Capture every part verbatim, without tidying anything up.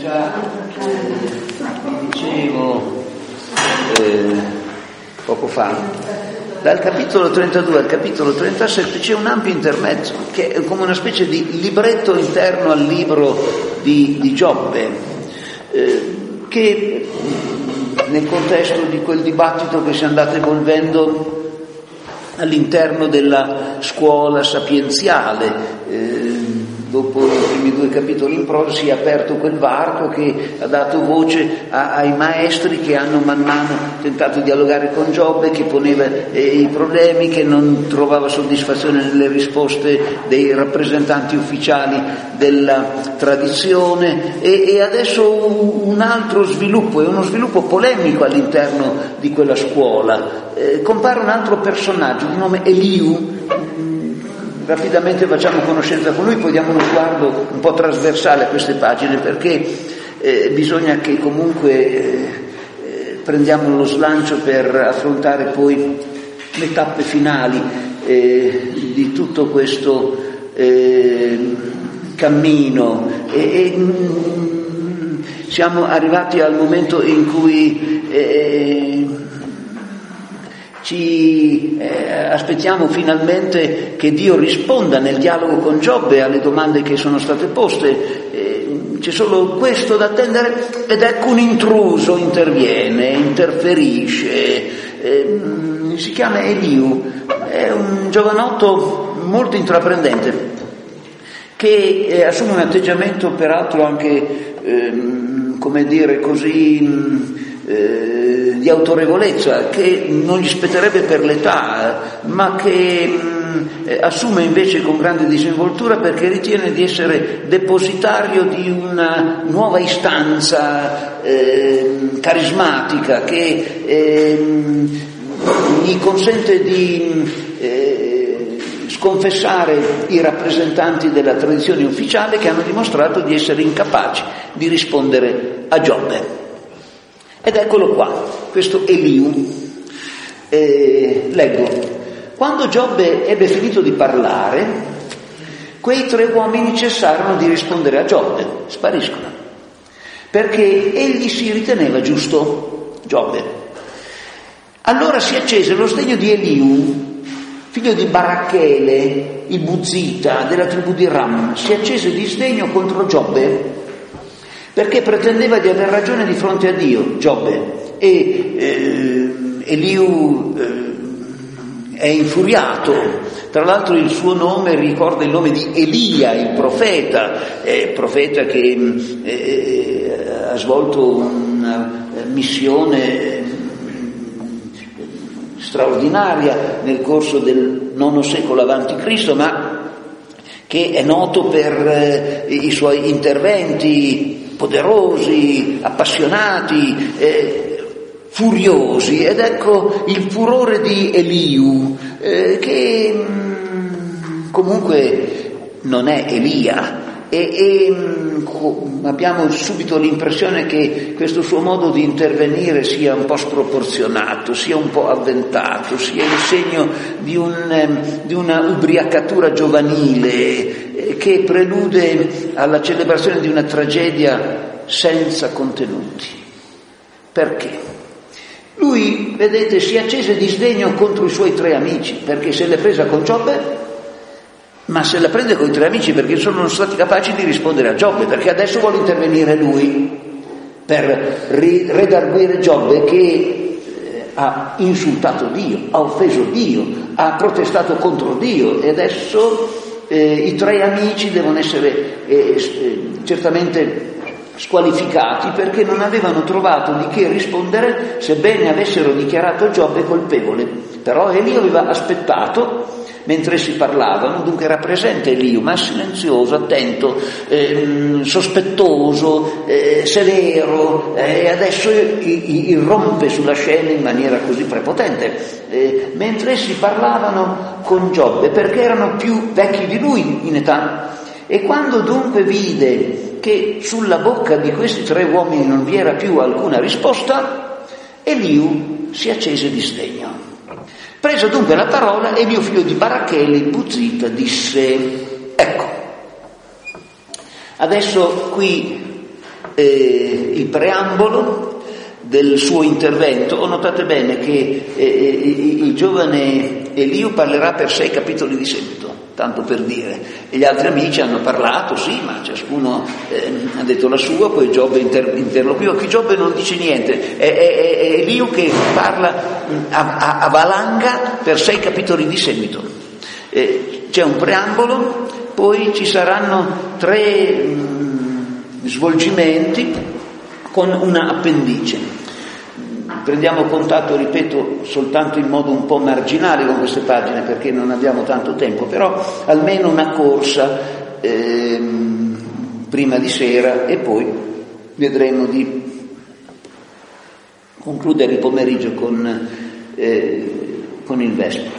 già vi dicevo eh, poco fa, dal capitolo trentadue al capitolo trentasette c'è un ampio intermezzo che è come una specie di libretto interno al libro di, di Giobbe, eh, che nel contesto di quel dibattito che si è andato evolvendo all'interno della scuola sapienziale, eh, dopo i primi due capitoli in prosa si è aperto quel varco che ha dato voce a, ai maestri che hanno man mano tentato di dialogare con Giobbe, che poneva eh, i problemi, che non trovava soddisfazione nelle risposte dei rappresentanti ufficiali della tradizione, e, e adesso un altro sviluppo, è uno sviluppo polemico all'interno di quella scuola. Eh, compare un altro personaggio di nome Eliu. Rapidamente facciamo conoscenza con lui, poi diamo uno sguardo un po' trasversale a queste pagine, perché eh, bisogna che comunque eh, eh, prendiamo lo slancio per affrontare poi le tappe finali eh, di tutto questo eh, cammino. E, e, mm, siamo arrivati al momento in cui eh, ci eh, aspettiamo finalmente che Dio risponda nel dialogo con Giobbe alle domande che sono state poste. Eh, c'è solo questo da attendere, ed ecco un intruso interviene, interferisce. Eh, si chiama Eliu, è un giovanotto molto intraprendente che eh, assume un atteggiamento peraltro anche, eh, come dire così, Eh, di autorevolezza, che non gli spetterebbe per l'età, ma che mh, eh, assume invece con grande disinvoltura, perché ritiene di essere depositario di una nuova istanza eh, carismatica che eh, gli consente di eh, sconfessare i rappresentanti della tradizione ufficiale, che hanno dimostrato di essere incapaci di rispondere a Giobbe. Ed eccolo qua, questo Eliu. Eh, leggo. Quando Giobbe ebbe finito di parlare, quei tre uomini cessarono di rispondere a Giobbe, spariscono, perché egli si riteneva giusto, Giobbe. Allora si accese lo sdegno di Eliu, figlio di Barachele, il Buzita della tribù di Ram, si accese di sdegno contro Giobbe, perché pretendeva di aver ragione di fronte a Dio, Giobbe, e eh, Eliu eh, è infuriato. Tra l'altro il suo nome ricorda il nome di Elia, il profeta, eh, profeta che eh, ha svolto una missione straordinaria nel corso del nono secolo avanti Cristo, ma che è noto per eh, i suoi interventi poderosi, appassionati, eh, furiosi. Ed ecco il furore di Eliu, eh, che mh, comunque non è Elia, e, e mh, abbiamo subito l'impressione che questo suo modo di intervenire sia un po' sproporzionato, sia un po' avventato, sia il segno di, un, di una ubriacatura giovanile che prelude alla celebrazione di una tragedia senza contenuti. Perché? Lui, vedete, si accese di sdegno contro i suoi tre amici, perché se l'è presa con Giobbe, ma se la prende con i tre amici perché sono stati capaci di rispondere a Giobbe, perché adesso vuole intervenire lui per redarguire Giobbe, che ha insultato Dio, ha offeso Dio, ha protestato contro Dio, e adesso Eh, i tre amici devono essere eh, eh, certamente squalificati, perché non avevano trovato di che rispondere, sebbene avessero dichiarato Giobbe colpevole. Però Eliu aveva aspettato mentre essi parlavano, dunque era presente Eliu, ma silenzioso, attento, eh, sospettoso, eh, severo, e eh, adesso irrompe sulla scena in maniera così prepotente, eh, mentre essi parlavano con Giobbe, perché erano più vecchi di lui in età. E quando dunque vide che sulla bocca di questi tre uomini non vi era più alcuna risposta, Eliu si accese di sdegno. Preso dunque la parola, Eliu figlio di Barachele, il Buzita, disse: ecco, adesso qui eh, il preambolo del suo intervento. Oh, notate bene che eh, il giovane Eliu parlerà per sei capitoli di seguito, tanto per dire, e gli altri amici hanno parlato, sì, ma ciascuno eh, ha detto la sua, poi Giobbe inter- interloquiva. Qui Giobbe non dice niente, è, è, è Eliu che parla a, a, a valanga per sei capitoli di seguito. Eh, c'è un preambolo, poi ci saranno tre mh, svolgimenti con una appendice. Prendiamo contatto, ripeto, soltanto in modo un po' marginale con queste pagine perché non abbiamo tanto tempo, però almeno una corsa ehm, prima di sera e poi vedremo di concludere il pomeriggio con, eh, con il Vespro.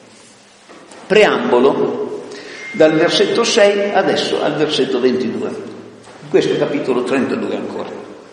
Preambolo dal versetto sei adesso al versetto ventidue, questo è capitolo trentadue ancora.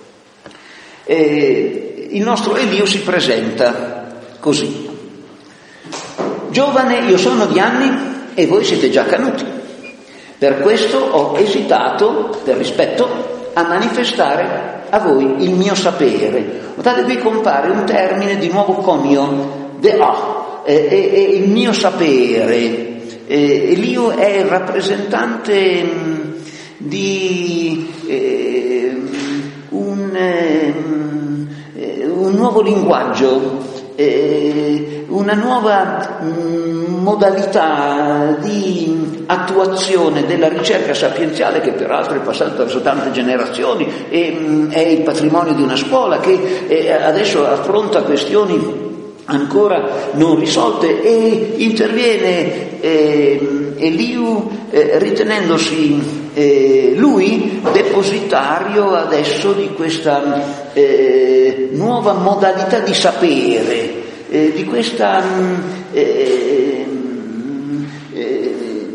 E il nostro Eliu si presenta così: giovane io sono di anni e voi siete già canuti, per questo ho esitato, per rispetto, a manifestare a voi il mio sapere. Notate, qui compare un termine di nuovo, conio, de'ah, e, e, e il mio sapere. E, Eliu è il rappresentante mh, di eh, un... Eh, un nuovo linguaggio, eh, una nuova mh, modalità di attuazione della ricerca sapienziale, che peraltro è passata attraverso tante generazioni e mh, è il patrimonio di una scuola che eh, adesso affronta questioni ancora non risolte, e interviene eh, Eliu eh, ritenendosi eh, lui depositario adesso di questa eh, nuova modalità di sapere, eh, di questa eh, eh,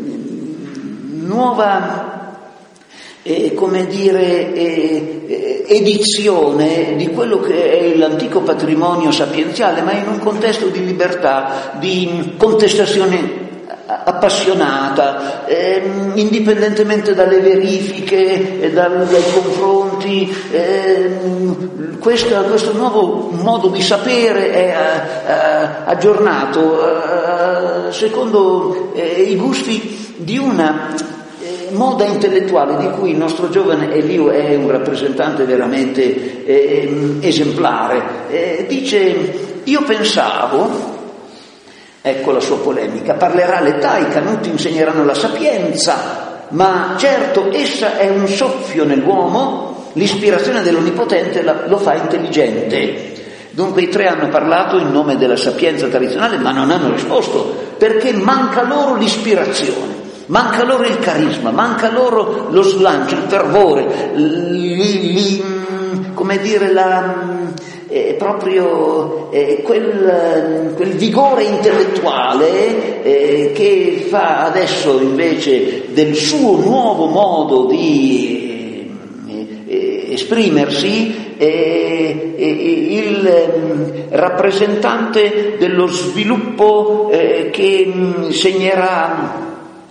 nuova Eh, come dire, eh, eh, edizione di quello che è l'antico patrimonio sapienziale, ma in un contesto di libertà, di contestazione appassionata, eh, indipendentemente dalle verifiche e dal, dai confronti. Eh, questa, questo nuovo modo di sapere è uh, uh, aggiornato uh, secondo uh, i gusti di una moda intellettuale di cui il nostro giovane Eliu è un rappresentante veramente eh, esemplare. Eh, dice: io pensavo, ecco la sua polemica, parlerà l'età, i canuti insegneranno la sapienza, ma certo essa è un soffio nell'uomo, l'ispirazione dell'Onnipotente la, lo fa intelligente. Dunque i tre hanno parlato in nome della sapienza tradizionale, ma non hanno risposto, perché manca loro l'ispirazione. Manca loro il carisma, manca loro lo slancio, il fervore, li, li, come dire, la, eh, proprio eh, quel, quel vigore intellettuale eh, che fa adesso invece del suo nuovo modo di eh, esprimersi eh, eh, il eh, rappresentante dello sviluppo eh, che segnerà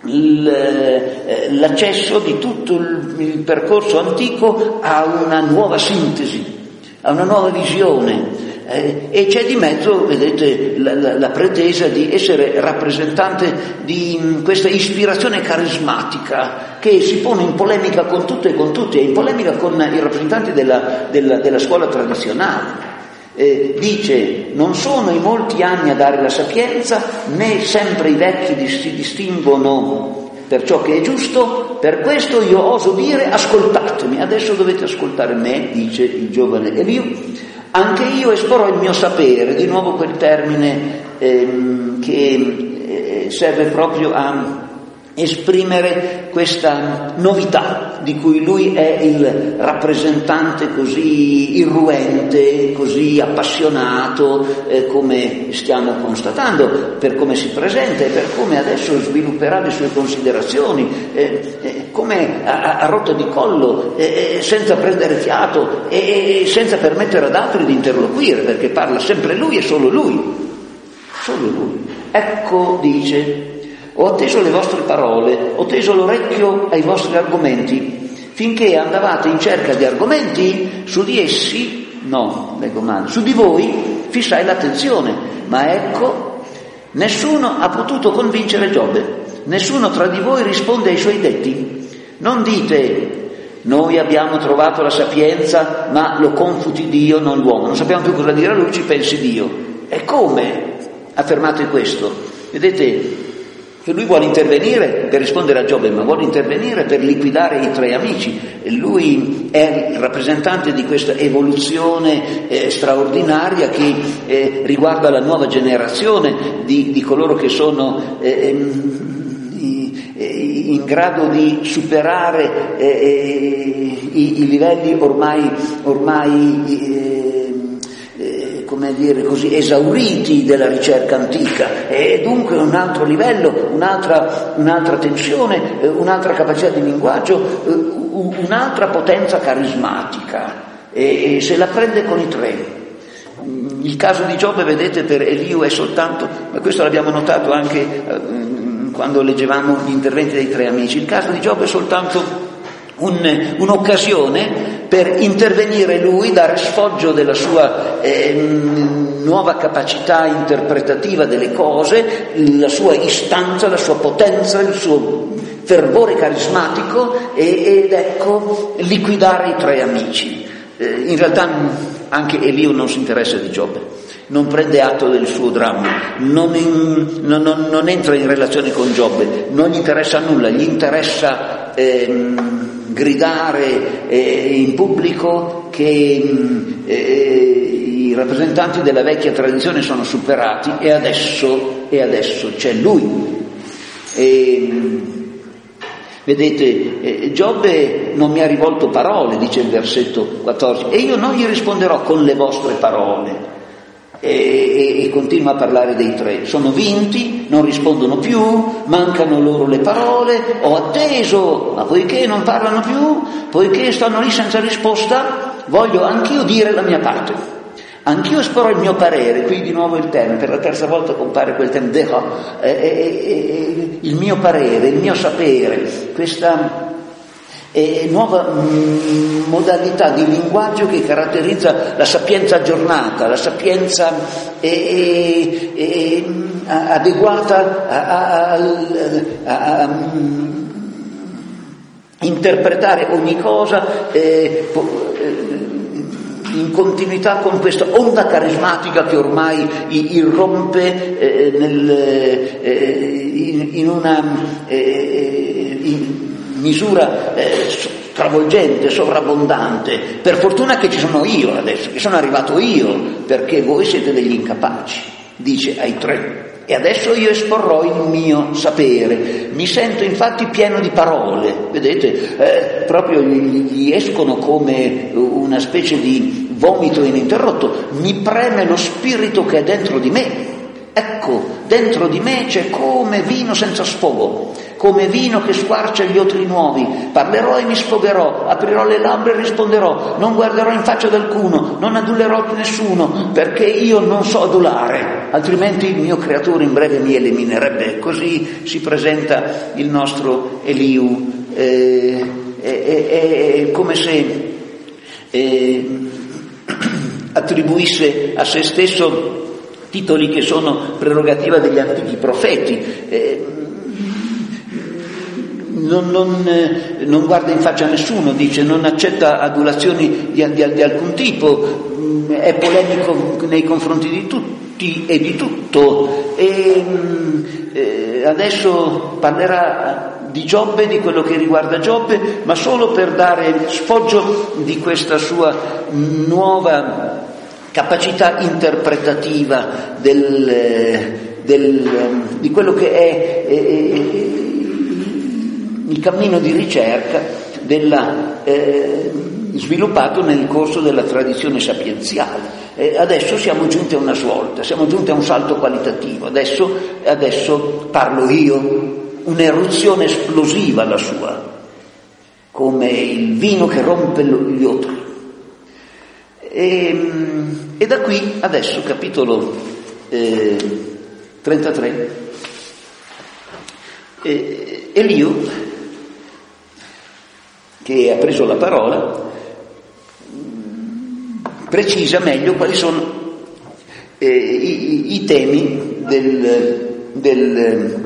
l'accesso di tutto il, il percorso antico a una nuova sintesi, a una nuova visione, eh, e c'è di mezzo, vedete, la, la, la pretesa di essere rappresentante di questa ispirazione carismatica che si pone in polemica con tutto e con tutti, e in polemica con i rappresentanti della, della, della scuola tradizionale. Eh, dice: non sono i molti anni a dare la sapienza, né sempre i vecchi si distinguono per ciò che è giusto, per questo io oso dire: ascoltatemi. Adesso dovete ascoltare me, dice il giovane Eliu, anche io esporrò il mio sapere. Di nuovo quel termine ehm, che eh, serve proprio a esprimere questa novità di cui lui è il rappresentante così irruente, così appassionato, eh, come stiamo constatando, per come si presenta e per come adesso svilupperà le sue considerazioni, eh, eh, come a, a rotta di collo, eh, senza prendere fiato e eh, senza permettere ad altri di interloquire, perché parla sempre lui e solo lui, solo lui. Ecco, dice: ho atteso le vostre parole, ho teso l'orecchio ai vostri argomenti, finché andavate in cerca di argomenti su di essi, no, leggo male, su di voi fissai l'attenzione, ma ecco, nessuno ha potuto convincere Giobbe, nessuno tra di voi risponde ai suoi detti. Non dite, noi abbiamo trovato la sapienza, ma lo confuti Dio, non l'uomo. Non sappiamo più cosa dire a lui, ci pensi Dio. E come affermate questo? Vedete che lui vuole intervenire per rispondere a Giobbe, ma vuole intervenire per liquidare i tre amici. Lui è il rappresentante di questa evoluzione eh, straordinaria che eh, riguarda la nuova generazione di, di coloro che sono eh, in grado di superare eh, eh, i, i livelli ormai, ormai eh, eh, come dire così, esauriti della ricerca antica, e dunque un altro livello, un'altra, un'altra tensione, eh, un'altra capacità di linguaggio, eh, un'altra potenza carismatica, e, e se la prende con i tre. Il caso di Giobbe, vedete, per Eliu è soltanto, ma questo l'abbiamo notato anche eh, quando leggevamo gli interventi dei tre amici, il caso di Giobbe è soltanto un, un'occasione per intervenire lui, dare sfoggio della sua eh, nuova capacità interpretativa delle cose, la sua istanza, la sua potenza, il suo fervore carismatico, e, ed ecco liquidare i tre amici. Eh, in realtà anche Eliu non si interessa di Giobbe, non prende atto del suo dramma, non, in, non, non, non entra in relazione con Giobbe, non gli interessa nulla, gli interessa eh, gridare eh, in pubblico che eh, i rappresentanti della vecchia tradizione sono superati e adesso, e adesso c'è lui. E, vedete, eh, Giobbe non mi ha rivolto parole, dice il versetto quattordici, e io non gli risponderò con le vostre parole. E, e, e continua a parlare dei tre. Sono vinti, non rispondono più, mancano loro le parole, ho atteso, ma poiché non parlano più, poiché stanno lì senza risposta, voglio anch'io dire la mia parte, anch'io esporrò il mio parere. Qui di nuovo il termine, per la terza volta compare quel termine, deha, eh, eh, eh, il mio parere, il mio sapere, questa e nuova mh, modalità di linguaggio che caratterizza la sapienza aggiornata, la sapienza eh, eh, adeguata a, a, a, a mh, interpretare ogni cosa eh, in continuità con questa onda carismatica che ormai irrompe eh, nel, eh, in, in una eh, in, misura eh, stravolgente, sovrabbondante. Per fortuna che ci sono io adesso, che sono arrivato io, perché voi siete degli incapaci, dice ai tre. E adesso io esporrò il mio sapere. Mi sento infatti pieno di parole, vedete, eh, proprio gli escono come una specie di vomito ininterrotto. Mi preme lo spirito che è dentro di me. Ecco, dentro di me c'è come vino senza sfogo, come vino che squarcia gli otri nuovi. Parlerò e mi sfogherò, aprirò le labbra e risponderò, non guarderò in faccia ad alcuno, non adulerò nessuno, perché io non so adulare, altrimenti il mio creatore in breve mi eliminerebbe. Così si presenta il nostro Eliu, eh, è, è come se eh, attribuisse a se stesso titoli che sono prerogativa degli antichi profeti. Eh, non, non, eh, non guarda in faccia a nessuno, dice, non accetta adulazioni di, di, di alcun tipo, mh, è polemico nei confronti di tutti e di tutto, e mh, eh, adesso parlerà di Giobbe, di quello che riguarda Giobbe, ma solo per dare sfoggio di questa sua nuova capacità interpretativa del, del, di quello che è, è, è il cammino di ricerca della, eh, sviluppato nel corso della tradizione sapienziale. Eh, adesso siamo giunti a una svolta, siamo giunti a un salto qualitativo, adesso, adesso parlo io, un'eruzione esplosiva la sua, come il vino che rompe gli otri. E, e da qui adesso capitolo eh, trentatré, eh, Eliu che ha preso la parola, precisa meglio quali sono eh, i, i temi del, del,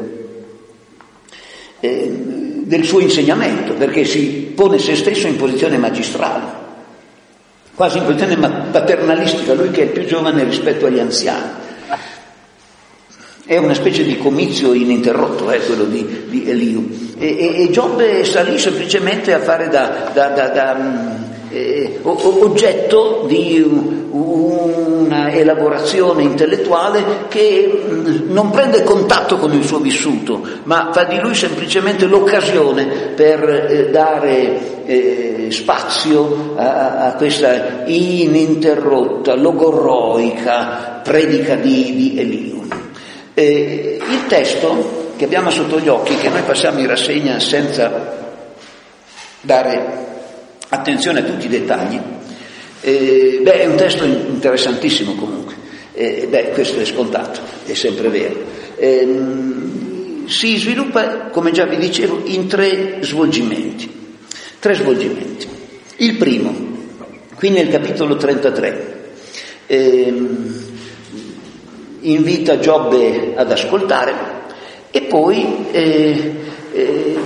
eh, del suo insegnamento, perché si pone se stesso in posizione magistrale, quasi in posizione paternalistica, lui che è il più giovane rispetto agli anziani. È una specie di comizio ininterrotto, eh, quello di, di Eliu. E, e, e Giobbe sta lì semplicemente a fare da, da, da, da eh, oggetto di una elaborazione intellettuale che non prende contatto con il suo vissuto, ma fa di lui semplicemente l'occasione per eh, dare eh, spazio a, a questa ininterrotta, logorroica predica di, di Eliu. Eh, il testo che abbiamo sotto gli occhi, che noi passiamo in rassegna senza dare attenzione a tutti i dettagli, eh, beh, è un testo interessantissimo comunque, eh, beh, questo è scontato, è sempre vero. Eh, si sviluppa, come già vi dicevo, in tre svolgimenti. Tre svolgimenti. Il primo, qui nel capitolo trentatré, ehm, invita Giobbe ad ascoltare e poi eh, eh,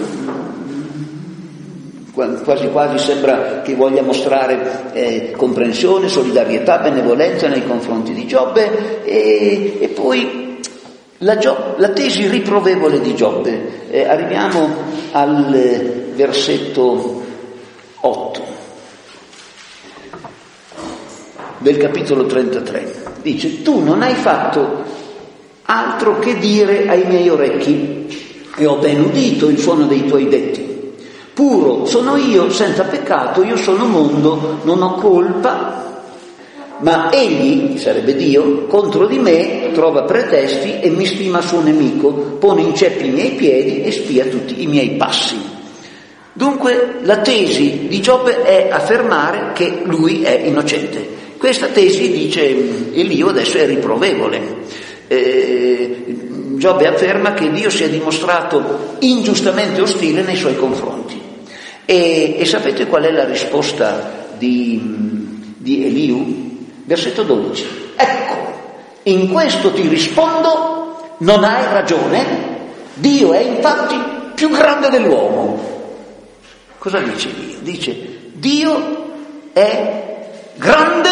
quasi quasi sembra che voglia mostrare eh, comprensione, solidarietà, benevolenza nei confronti di Giobbe e, e poi la, Gio- la tesi riprovevole di Giobbe. Eh, arriviamo al versetto otto del capitolo trentatré. Dice: tu non hai fatto altro che dire ai miei orecchi e ho ben udito il suono dei tuoi detti. Puro sono io, senza peccato, io sono mondo, non ho colpa, ma egli, sarebbe Dio, contro di me trova pretesti e mi stima suo nemico, pone in ceppi i miei piedi e spia tutti i miei passi. Dunque la tesi di Giobbe è affermare che lui è innocente. Questa tesi, dice Eliu, adesso è riprovevole. Eh, Giobbe afferma che Dio si è dimostrato ingiustamente ostile nei suoi confronti. E, e sapete qual è la risposta di, di Eliu? Versetto dodici. Ecco, in questo ti rispondo, non hai ragione, Dio è infatti più grande dell'uomo. Cosa dice Dio? Dice, Dio è grande.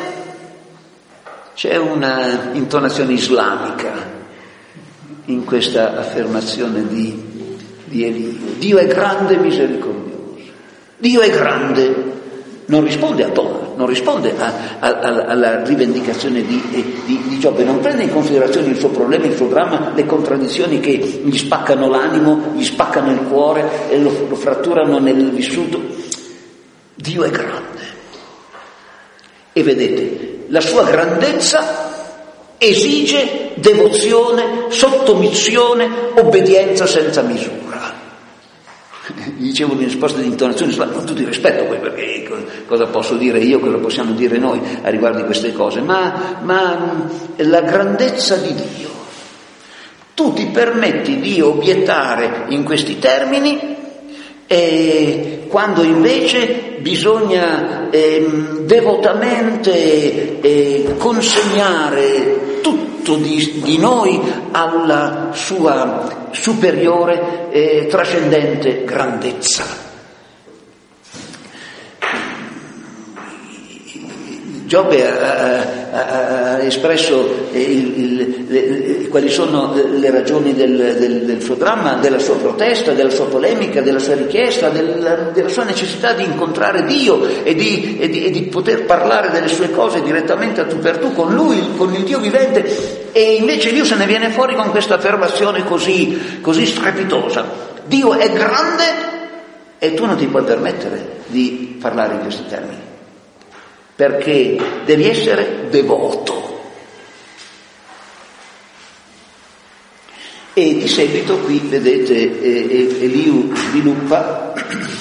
C'è una intonazione islamica in questa affermazione di, di Eliu. Dio è grande e misericordioso. Dio è grande. Non risponde a Toma, non risponde a, a, a, alla rivendicazione di, di, di Giobbe, non prende in considerazione il suo problema, il suo dramma, le contraddizioni che gli spaccano l'animo, gli spaccano il cuore e lo, lo fratturano nel vissuto. Dio è grande. E vedete, la sua grandezza esige devozione, sottomissione, obbedienza senza misura. Dicevo in risposta di intonazione, con tutto il rispetto poi, perché cosa posso dire io, cosa possiamo dire noi a riguardo di queste cose, ma, ma la grandezza di Dio. Tu ti permetti di obiettare in questi termini e quando invece bisogna eh, devotamente eh, consegnare tutto di, di noi alla sua superiore e trascendente grandezza. Giobbe ha, ha, ha espresso il, il, le, quali sono le ragioni del, del, del suo dramma, della sua protesta, della sua polemica, della sua richiesta, del, della sua necessità di incontrare Dio e di, e, di, e di poter parlare delle sue cose direttamente a tu per tu con Lui, con il Dio vivente. E invece Dio se ne viene fuori con questa affermazione così, così strepitosa. Dio è grande e tu non ti puoi permettere di parlare in questi termini, perché devi essere devoto. E di seguito qui vedete eh, Eliu sviluppa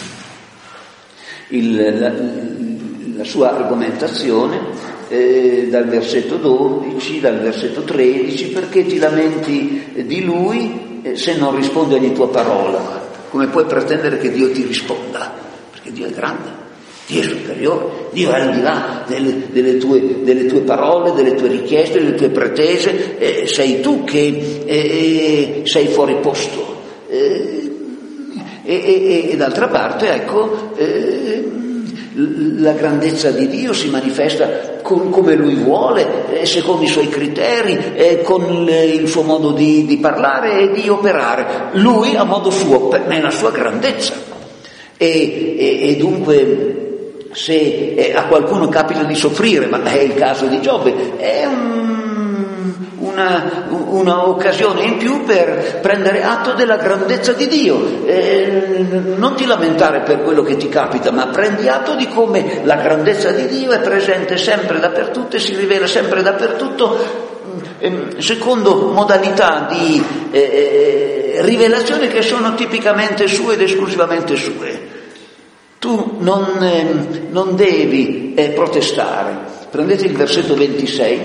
il, la, la sua argomentazione eh, dal versetto dodici, dal versetto tredici, perché ti lamenti di lui eh, se non risponde ogni tua parola? Come puoi pretendere che Dio ti risponda? perché Dio è grande. Dio è superiore, Dio è al di là delle, delle, tue, delle tue parole, delle tue richieste, delle tue pretese, eh, sei tu che eh, sei fuori posto. Eh, e, e, e d'altra parte, ecco, eh, la grandezza di Dio si manifesta con, come Lui vuole, eh, secondo i Suoi criteri, eh, con le, il suo modo di, di parlare e di operare. Lui a modo suo, per, nella sua grandezza. E, e, e dunque... se eh, a qualcuno capita di soffrire, ma è il caso di Giobbe, è un, una, una occasione in più per prendere atto della grandezza di Dio. Eh, non ti lamentare per quello che ti capita, ma prendi atto di come la grandezza di Dio è presente sempre dappertutto e si rivela sempre dappertutto, eh, secondo modalità di eh, rivelazione che sono tipicamente sue ed esclusivamente sue. Tu non, eh, non devi eh, protestare. Prendete il versetto ventisei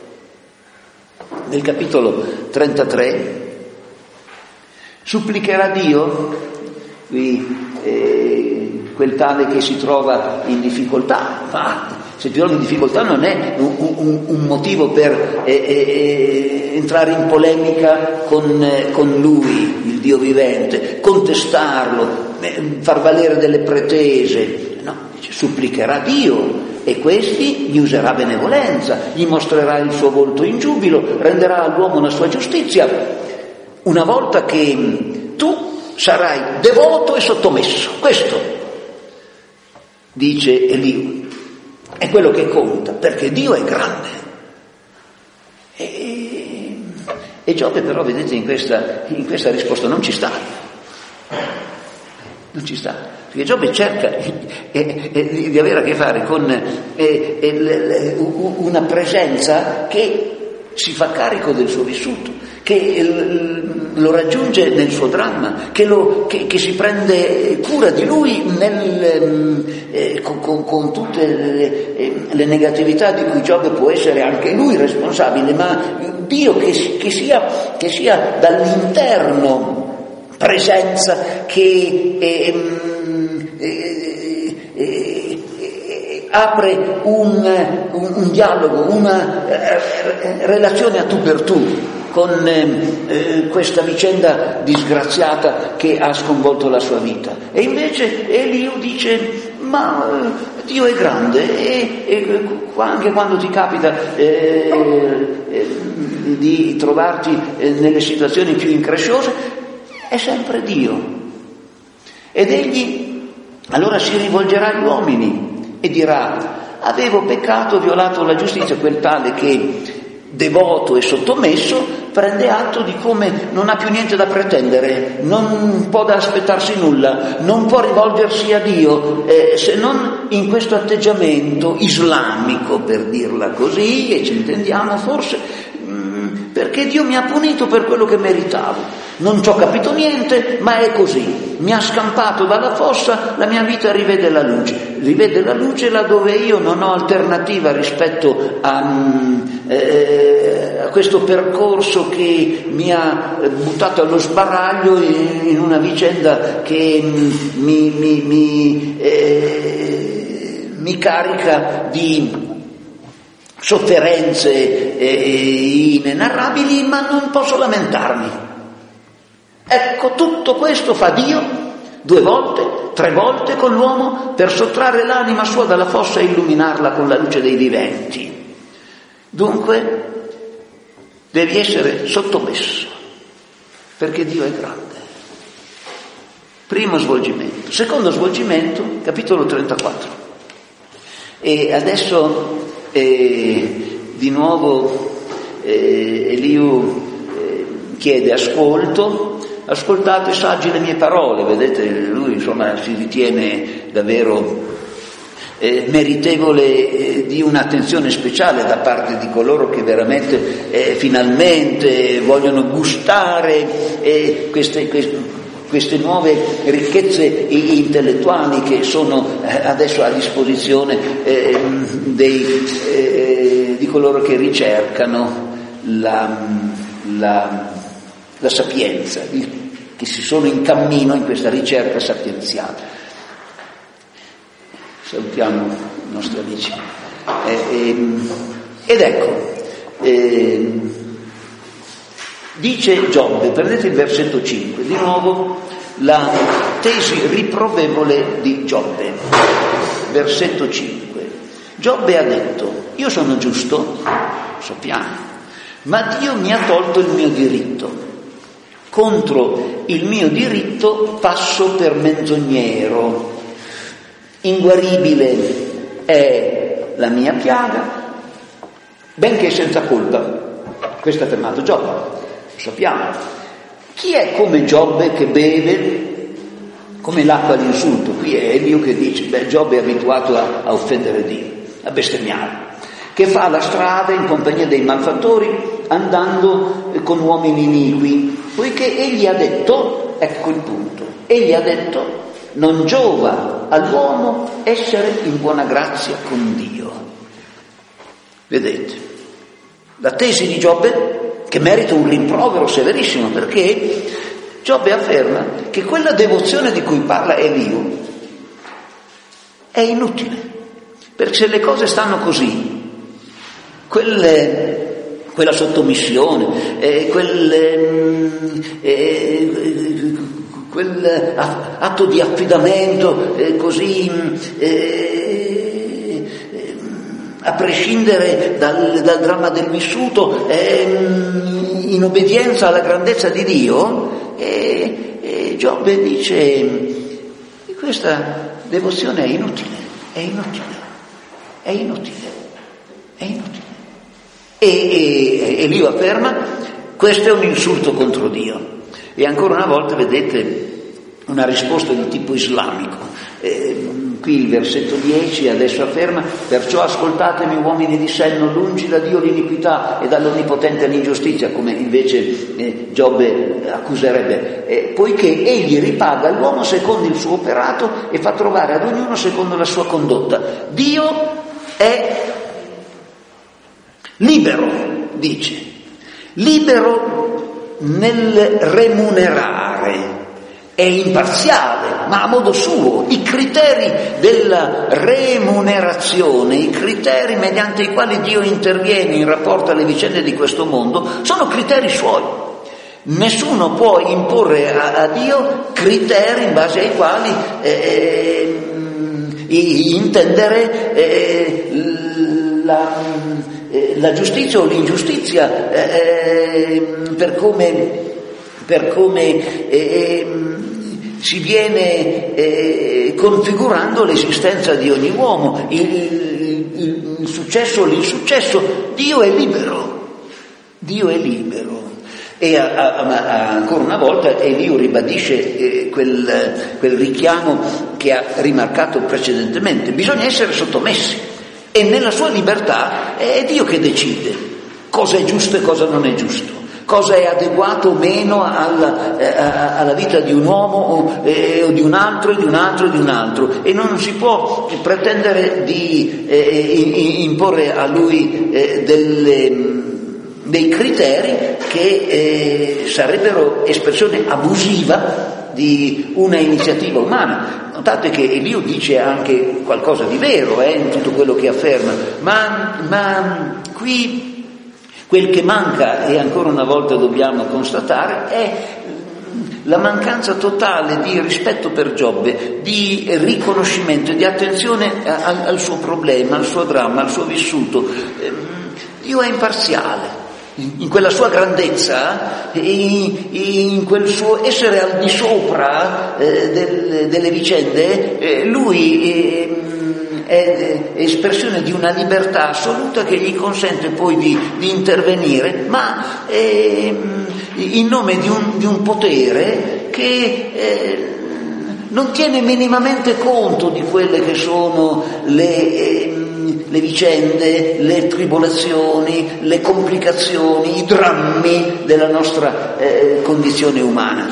del capitolo trentatré. Supplicherà Dio, qui eh, quel tale che si trova in difficoltà, ma se ti trovi in difficoltà non è un, un, un motivo per eh, eh, entrare in polemica con, eh, con Lui, il Dio vivente, contestarlo, far valere delle pretese. No, dice, supplicherà Dio e questi gli userà benevolenza, gli mostrerà il suo volto in giubilo, renderà all'uomo la sua giustizia, una volta che tu sarai devoto e sottomesso. Questo dice Eliu, è quello che conta, perché Dio è grande. E, e Giobbe però, vedete, in questa, in questa risposta non ci sta. Non ci sta, perché Giobbe cerca eh, eh, di avere a che fare con eh, eh, una presenza che si fa carico del suo vissuto, che eh, lo raggiunge nel suo dramma, che, lo, che, che si prende cura di lui nel, eh, con, con, con tutte le, eh, le negatività di cui Giobbe può essere anche lui responsabile, ma Dio che, che, sia, che sia dall'interno presenza che eh, eh, eh, eh, apre un, un, un dialogo, una eh, relazione a tu per tu con eh, questa vicenda disgraziata che ha sconvolto la sua vita. E invece Eliu dice, ma Dio è grande e, e anche quando ti capita eh, eh, di trovarti eh, nelle situazioni più incresciose, è sempre Dio. Ed egli allora si rivolgerà agli uomini e dirà, avevo peccato, violato la giustizia. Quel tale che, devoto e sottomesso, prende atto di come non ha più niente da pretendere, non può da aspettarsi nulla, non può rivolgersi a Dio eh, se non in questo atteggiamento islamico, per dirla così, e ci intendiamo forse, perché Dio mi ha punito per quello che meritavo. Non ci ho capito niente, ma è così. Mi ha scampato dalla fossa, la mia vita rivede la luce. Rivede la luce laddove io non ho alternativa rispetto a, eh, a questo percorso che mi ha buttato allo sbaraglio in, in una vicenda che mi, mi, mi, eh, mi carica di sofferenze eh, inenarrabili, ma non posso lamentarmi. Ecco, tutto questo fa Dio due volte, tre volte con l'uomo per sottrarre l'anima sua dalla fossa e illuminarla con la luce dei viventi. Dunque devi essere sottomesso, perché Dio è grande. Primo svolgimento. Secondo svolgimento, capitolo trentaquattro. E adesso E di nuovo eh, Eliu eh, chiede ascolto, ascoltate saggi le mie parole. Vedete, lui insomma si ritiene davvero eh, meritevole eh, di un'attenzione speciale da parte di coloro che veramente eh, finalmente vogliono gustare eh, queste, queste queste nuove ricchezze intellettuali che sono adesso a disposizione eh, dei, eh, di coloro che ricercano la, la, la sapienza, che si sono in cammino in questa ricerca sapienziale. salutiamo i nostri amici. Eh, ehm, ed ecco, ehm, dice Giobbe, prendete il versetto cinque, di nuovo la tesi riprovevole di Giobbe, versetto cinque. Giobbe ha detto: io sono giusto, sappiamo, ma Dio mi ha tolto il mio diritto. Contro il mio diritto passo per menzognero. Inguaribile è la mia piaga, benché senza colpa. Questo ha affermato Giobbe, lo sappiamo. Chi è come Giobbe che beve come l'acqua all'insulto? Qui è Elio che dice: beh, Giobbe è abituato a, a offendere Dio, a bestemmiare, che fa la strada in compagnia dei malfattori, andando con uomini iniqui, poiché egli ha detto, ecco il punto, egli ha detto: non giova all'uomo essere in buona grazia con Dio. Vedete, la tesi di Giobbe, che merita un rimprovero severissimo, perché Giobbe afferma che quella devozione di cui parla Elio è inutile, perché se le cose stanno così, quelle, quella sottomissione, eh, quel, eh, quel atto di affidamento eh, così eh, a prescindere dal, dal dramma del vissuto, eh, in obbedienza alla grandezza di Dio, e, e Giobbe dice: questa devozione è inutile, è inutile, è inutile, è inutile. E, e, e lui afferma: questo è un insulto contro Dio. E ancora una volta vedete una risposta di tipo islamico. Eh, qui il versetto dieci adesso afferma: perciò ascoltatemi uomini di senno, lungi da Dio l'iniquità e dall'Onnipotente l'ingiustizia, come invece eh, Giobbe accuserebbe, eh, poiché egli ripaga l'uomo secondo il suo operato e fa trovare ad ognuno secondo la sua condotta. Dio è libero, dice, libero nel remunerare, è imparziale, ma a modo suo. I criteri della remunerazione, i criteri mediante i quali Dio interviene in rapporto alle vicende di questo mondo, sono criteri suoi. Nessuno può imporre a, a Dio criteri in base ai quali eh, intendere eh, la, eh, la giustizia o l'ingiustizia eh, per come, per come eh, si viene eh, configurando l'esistenza di ogni uomo, il, il, il successo o l'insuccesso. Dio è libero, Dio è libero. E a, a, a, ancora una volta Elio ribadisce eh, quel, quel richiamo che ha rimarcato precedentemente: bisogna essere sottomessi, e nella sua libertà è Dio che decide cosa è giusto e cosa non è giusto, cosa è adeguato o meno alla, eh, alla vita di un uomo o, eh, o di un altro e di un altro e di un altro, e non si può pretendere di eh, imporre a lui eh, delle dei criteri che eh, sarebbero espressione abusiva di una iniziativa umana. Notate che Elio dice anche qualcosa di vero eh, in tutto quello che afferma, ma, ma qui quel che manca, e ancora una volta dobbiamo constatare, è la mancanza totale di rispetto per Giobbe, di riconoscimento e di attenzione al, al suo problema, al suo dramma, al suo vissuto. Dio è imparziale. In quella sua grandezza, in quel suo essere al di sopra eh, del, delle vicende, eh, lui eh, è espressione di una libertà assoluta che gli consente poi di, di intervenire, ma eh, in nome di un, di un potere che eh, non tiene minimamente conto di quelle che sono le... Eh, le vicende, le tribolazioni, le complicazioni, i drammi della nostra eh, condizione umana.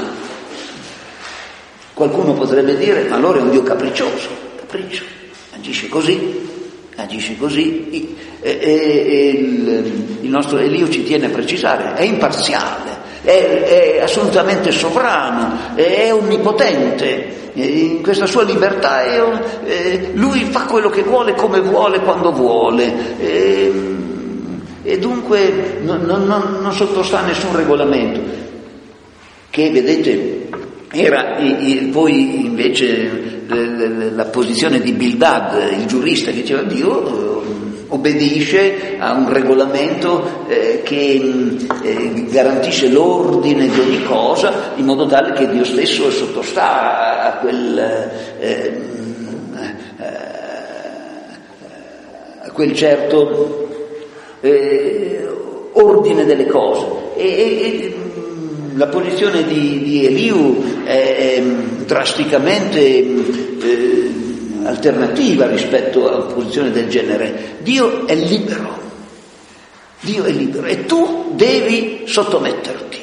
Qualcuno potrebbe dire: ma allora è un Dio capriccioso, capriccio, agisce così, agisce così. E, e, e il, il nostro Elio ci tiene a precisare: è imparziale, è, è assolutamente sovrano, è onnipotente. in questa sua libertà e, eh, lui fa quello che vuole, come vuole, quando vuole, e, e dunque non, non, non sottostà a nessun regolamento, che vedete era i, i, poi invece la, la posizione di Bildad, il giurista, che diceva Dio obbedisce a un regolamento eh, che eh, garantisce l'ordine di ogni cosa, in modo tale che Dio stesso sottostà a quel, eh, a quel certo eh, ordine delle cose. E, e la posizione di, di Eliù è, è drasticamente eh, alternativa rispetto a una posizione del genere. Dio è libero, Dio è libero e tu devi sottometterti.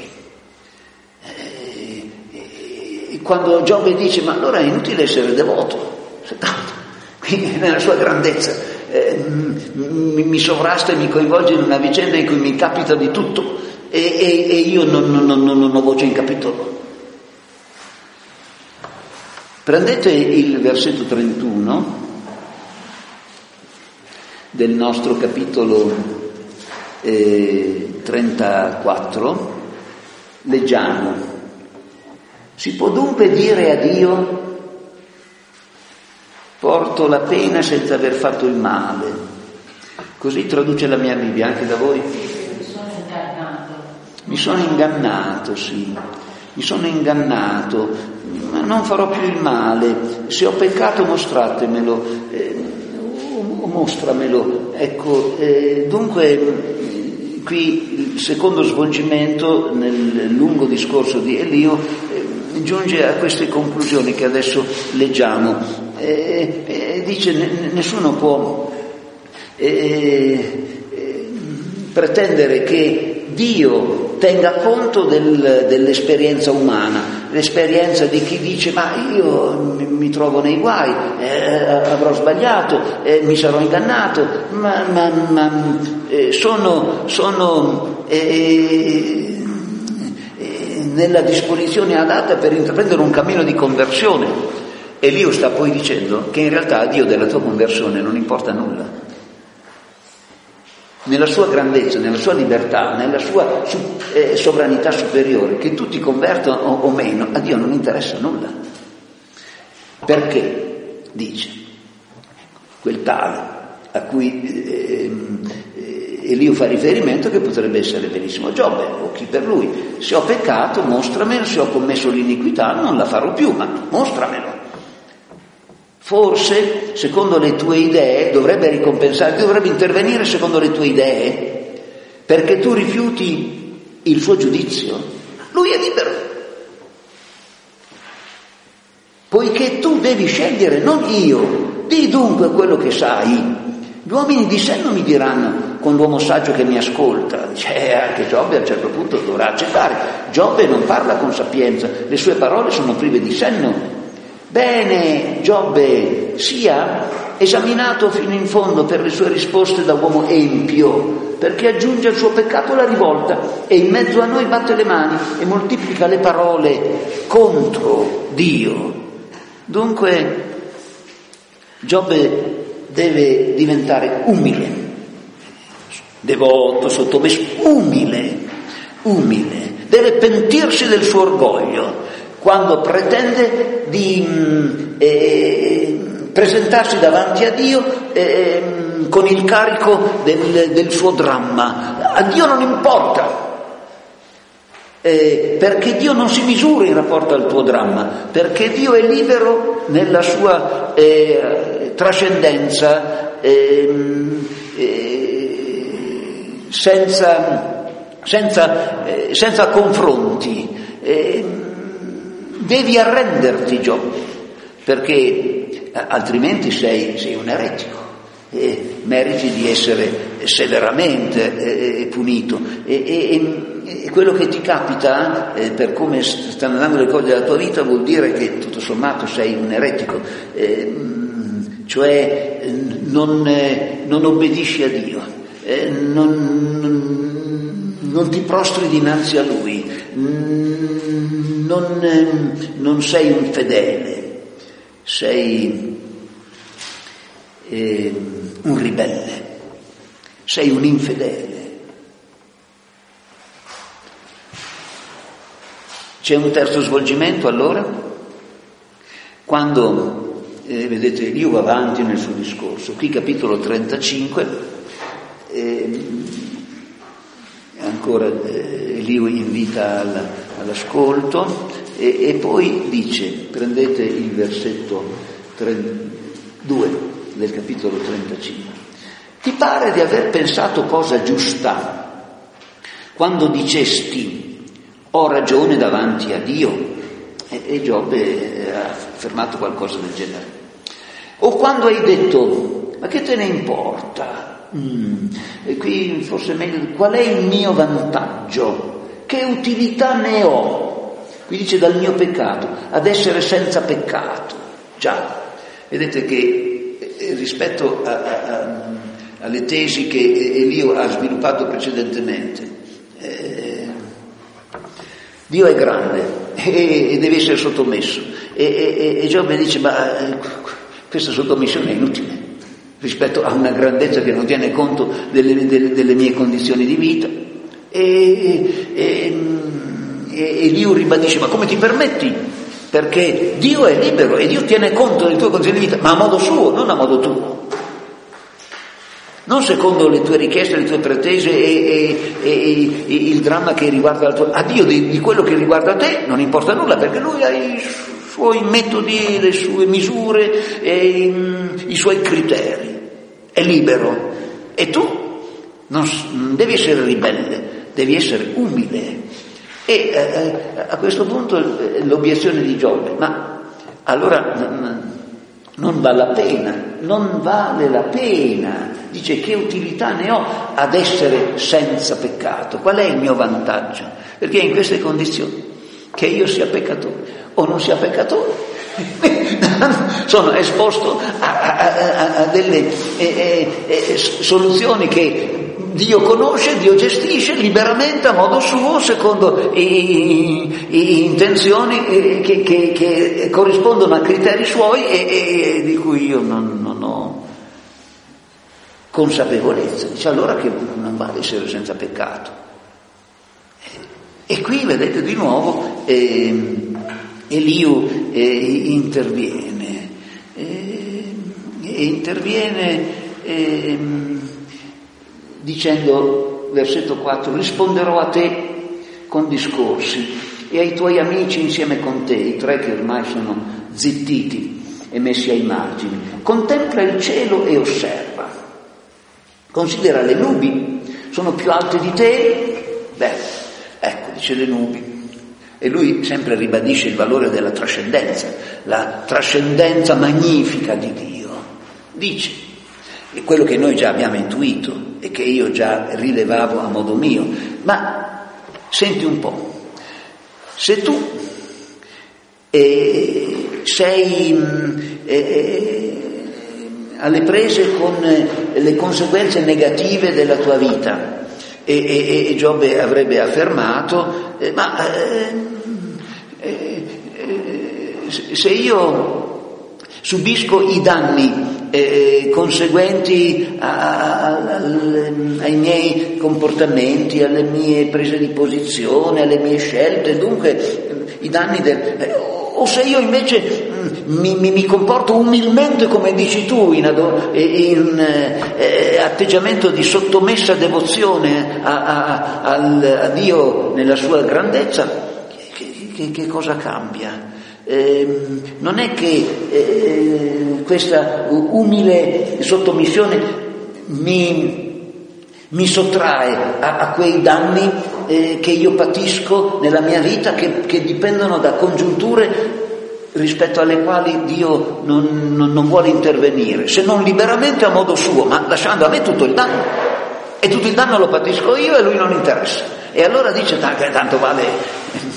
E, e, quando Giobbe dice ma allora è inutile essere devoto, quindi nella sua grandezza eh, mi, mi sovrasta e mi coinvolge in una vicenda in cui mi capita di tutto e, e, e io non, non, non, non ho voce in capitolo. Prendete il versetto trentuno del nostro capitolo eh, trentaquattro, leggiamo: si può dunque dire a Dio porto la pena senza aver fatto il male? Così traduce la mia Bibbia, anche da voi? Mi sono ingannato. Mi sono ingannato, sì, mi sono ingannato. Non farò più il male, se ho peccato mostratemelo, eh, mostramelo. Ecco, eh, dunque qui il secondo svolgimento nel lungo discorso di Eliù eh, giunge a queste conclusioni che adesso leggiamo. Eh, eh, dice n- nessuno può eh, eh, pretendere che Dio tenga conto del, dell'esperienza umana, l'esperienza di chi dice ma io mi, mi trovo nei guai, eh, avrò sbagliato, eh, mi sarò ingannato, ma, ma, ma eh, sono, sono eh, eh, nella disposizione adatta per intraprendere un cammino di conversione. E Eliù sta poi dicendo che in realtà a Dio della tua conversione non importa nulla. Nella sua grandezza, nella sua libertà, nella sua eh, sovranità superiore, che tu ti converta o, o meno, a Dio non interessa nulla. Perché? Dice, quel tale a cui eh, eh, Eliù fa riferimento, che potrebbe essere benissimo Giobbe o chi per lui: se ho peccato mostramelo, se ho commesso l'iniquità non la farò più, ma mostramelo. Forse, secondo le tue idee, dovrebbe ricompensare, dovrebbe intervenire secondo le tue idee, perché tu rifiuti il suo giudizio. Lui è libero. Poiché tu devi scegliere, non io. Di dunque quello che sai. Gli uomini di senno mi diranno, con l'uomo saggio che mi ascolta. Dice, eh, anche Giobbe a un certo punto dovrà accettare. Giobbe non parla con sapienza, le sue parole sono prive di senno. Bene, Giobbe sia esaminato fino in fondo per le sue risposte da uomo empio, perché aggiunge al suo peccato la rivolta e in mezzo a noi batte le mani e moltiplica le parole contro Dio. Dunque Giobbe deve diventare umile, devoto, sottomesso, umile, umile, deve pentirsi del suo orgoglio quando pretende di eh, presentarsi davanti a Dio eh, con il carico del, del suo dramma. A Dio non importa, eh, perché Dio non si misura in rapporto al tuo dramma, perché Dio è libero nella sua eh, trascendenza, eh, eh, senza, senza, eh, senza confronti. Eh, Devi arrenderti, Giobbe, perché altrimenti sei, sei un eretico e meriti di essere severamente eh, punito. E, e, e quello che ti capita, eh, per come stanno andando le cose della tua vita, vuol dire che tutto sommato sei un eretico, eh, cioè non, eh, non obbedisci a Dio, eh, non, non, non ti prostri dinanzi a Lui. Non, non sei un fedele, sei eh, un ribelle, sei un infedele. C'è un terzo svolgimento allora, quando, eh, vedete, Eliù va avanti nel suo discorso, qui capitolo trentacinque, eh, ancora eh, Eliù invita alla, all'ascolto e, e poi dice, prendete il versetto due del capitolo trentacinque, ti pare di aver pensato cosa giusta quando dicesti ho ragione davanti a Dio? E, e Giobbe ha affermato qualcosa del genere. O quando hai detto, ma che te ne importa? Mm, e qui forse è meglio, qual è il mio vantaggio? Che utilità ne ho? Qui dice dal mio peccato, ad essere senza peccato. Già, vedete che rispetto a, a, a, alle tesi che Eliù ha sviluppato precedentemente, eh, Dio è grande e deve essere sottomesso e, e, e Giobbe dice ma eh, questa sottomissione è inutile rispetto a una grandezza che non tiene conto delle, delle, delle mie condizioni di vita e, e, e, e Dio ribadisce ma come ti permetti? Perché Dio è libero e Dio tiene conto delle tue condizioni di vita ma a modo suo, non a modo tuo, non secondo le tue richieste, le tue pretese e, e, e, e il dramma che riguarda la tua... A Dio di, di quello che riguarda te non importa nulla perché Lui ha i suoi metodi, le sue misure, e, i suoi criteri, è libero e tu non, non devi essere ribelle, devi essere umile. E eh, a questo punto l'obiezione di Giobbe, ma allora non vale la pena, non vale la pena. Dice che utilità ne ho ad essere senza peccato? Qual è il mio vantaggio? Perché in queste condizioni, che io sia peccatore o non sia peccatore, sono esposto a, a, a, a delle eh, eh, soluzioni che Dio conosce, Dio gestisce liberamente a modo suo, secondo i, i, i intenzioni che, che, che corrispondono a criteri suoi e, e di cui io non, non ho consapevolezza. Dice allora che non vale essere senza peccato. E qui vedete di nuovo eh, Eliù eh, interviene eh, e interviene eh, dicendo, versetto quattro, risponderò a te con discorsi e ai tuoi amici insieme con te, i tre che ormai sono zittiti e messi ai margini. Contempla il cielo e osserva. Considera le nubi, sono più alte di te? Beh, ecco, dice le nubi. E lui sempre ribadisce il valore della trascendenza, la trascendenza magnifica di Dio. Dice, è quello che noi già abbiamo intuito e che io già rilevavo a modo mio, ma senti un po', se tu eh, sei eh, alle prese con le conseguenze negative della tua vita, e, e, e Giobbe avrebbe affermato, eh, ma eh, eh, se io subisco i danni eh, conseguenti a, a, a, ai miei comportamenti, alle mie prese di posizione, alle mie scelte, dunque i danni del... Eh, o se io invece mi, mi, mi comporto umilmente come dici tu, in, ador- in eh, atteggiamento di sottomessa devozione a, a, a, a Dio nella sua grandezza, che, che, che cosa cambia? Eh, non è che eh, questa umile sottomissione mi, mi sottrae a, a quei danni eh, che io patisco nella mia vita, che, che dipendono da congiunture rispetto alle quali Dio non, non, non vuole intervenire, se non liberamente a modo suo, ma lasciando a me tutto il danno, e tutto il danno lo patisco io e lui non interessa. E allora dice, tanto vale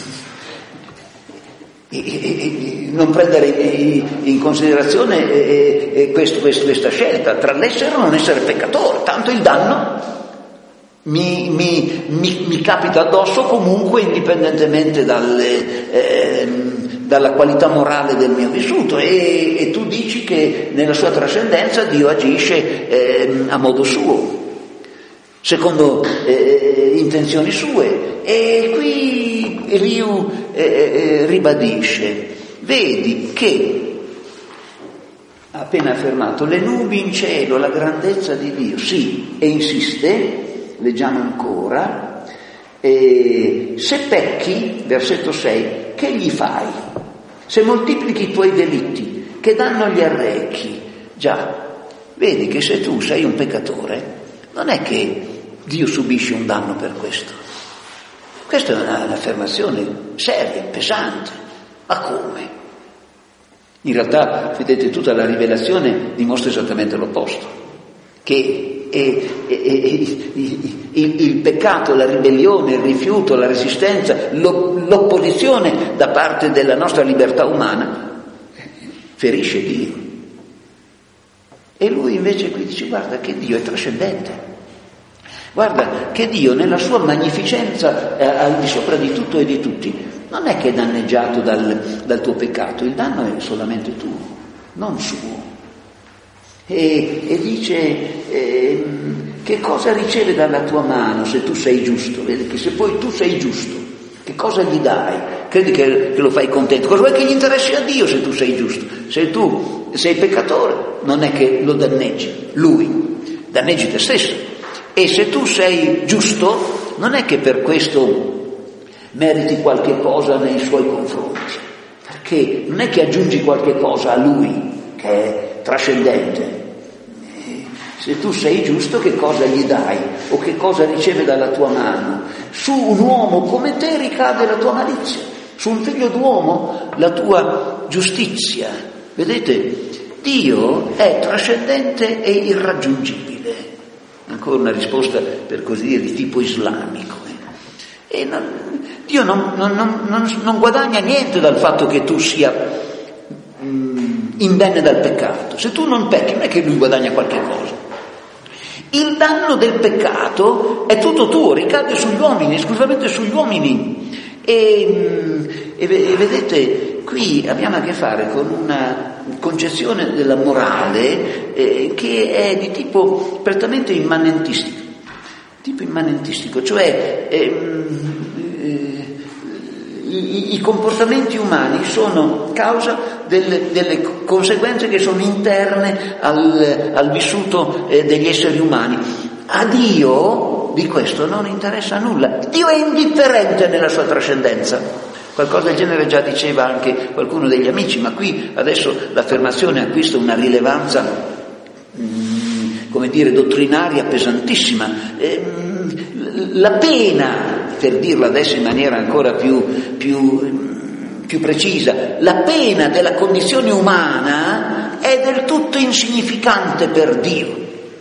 non prendere in considerazione questo, questo, questa scelta tra l'essere o non essere peccatore, tanto il danno mi, mi, mi, mi capita addosso comunque, indipendentemente dalle, eh, dalla qualità morale del mio vissuto, e, e tu dici che nella sua trascendenza Dio agisce eh, a modo suo, secondo eh, intenzioni sue. E qui Eliu eh, eh, ribadisce, vedi che ha appena affermato le nubi in cielo, la grandezza di Dio, sì, e insiste, leggiamo ancora, eh, se pecchi, versetto sei, che gli fai? Se moltiplichi i tuoi delitti, che danno gli arrecchi? Già, vedi che se tu sei un peccatore, non è che Dio subisce un danno per questo. Questa è una, un'affermazione seria, pesante. Ma come? In realtà, vedete, tutta la rivelazione dimostra esattamente l'opposto, che è, è, è, è, il, il peccato, la ribellione, il rifiuto, la resistenza, l'opposizione da parte della nostra libertà umana ferisce Dio. E lui invece qui dice, guarda che Dio è trascendente, guarda che Dio nella sua magnificenza eh, al di sopra di tutto e di tutti non è che è danneggiato dal, dal tuo peccato, il danno è solamente tuo, non suo. E, e dice eh, che cosa riceve dalla tua mano se tu sei giusto? Vedi che se poi tu sei giusto, che cosa gli dai? Credi che, che lo fai contento? Cosa vuoi che gli interessi a Dio se tu sei giusto? Se tu sei peccatore non è che lo danneggi lui, danneggi te stesso. E se tu sei giusto non è che per questo meriti qualche cosa nei suoi confronti, perché non è che aggiungi qualche cosa a lui che è trascendente. Se tu sei giusto, che cosa gli dai o che cosa riceve dalla tua mano? Su un uomo come te ricade la tua malizia, su un figlio d'uomo la tua giustizia. Vedete, Dio è trascendente e irraggiungibile. Ancora una risposta, per così dire, di tipo islamico. E non, Dio non, non, non, non guadagna niente dal fatto che tu sia mh, indenne dal peccato. Se tu non pecchi non è che lui guadagna qualche cosa. Il danno del peccato è tutto tuo, ricade sugli uomini, esclusivamente sugli uomini. E, e, e vedete, qui abbiamo a che fare con una concezione della morale eh, che è di tipo prettamente immanentistico. Tipo immanentistico, cioè ehm, eh, i, i comportamenti umani sono causa delle, delle conseguenze che sono interne al, al vissuto eh, degli esseri umani. A Dio di questo non interessa nulla. Dio è indifferente nella sua trascendenza. Qualcosa del genere già diceva anche qualcuno degli amici, ma qui adesso l'affermazione acquista una rilevanza mh, come dire, dottrinaria pesantissima. Ehm, la pena, per dirlo adesso in maniera ancora più, più, più precisa, la pena della condizione umana è del tutto insignificante per Dio.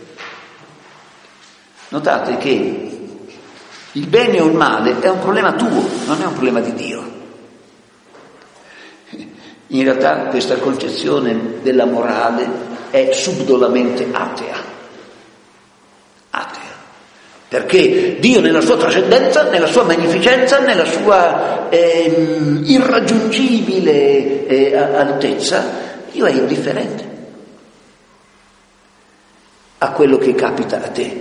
Notate che il bene o il male è un problema tuo, non è un problema di Dio. In realtà questa concezione della morale è subdolamente atea. Atea. Perché Dio nella sua trascendenza, nella sua magnificenza, nella sua eh, irraggiungibile eh, altezza, Dio è indifferente a quello che capita a te.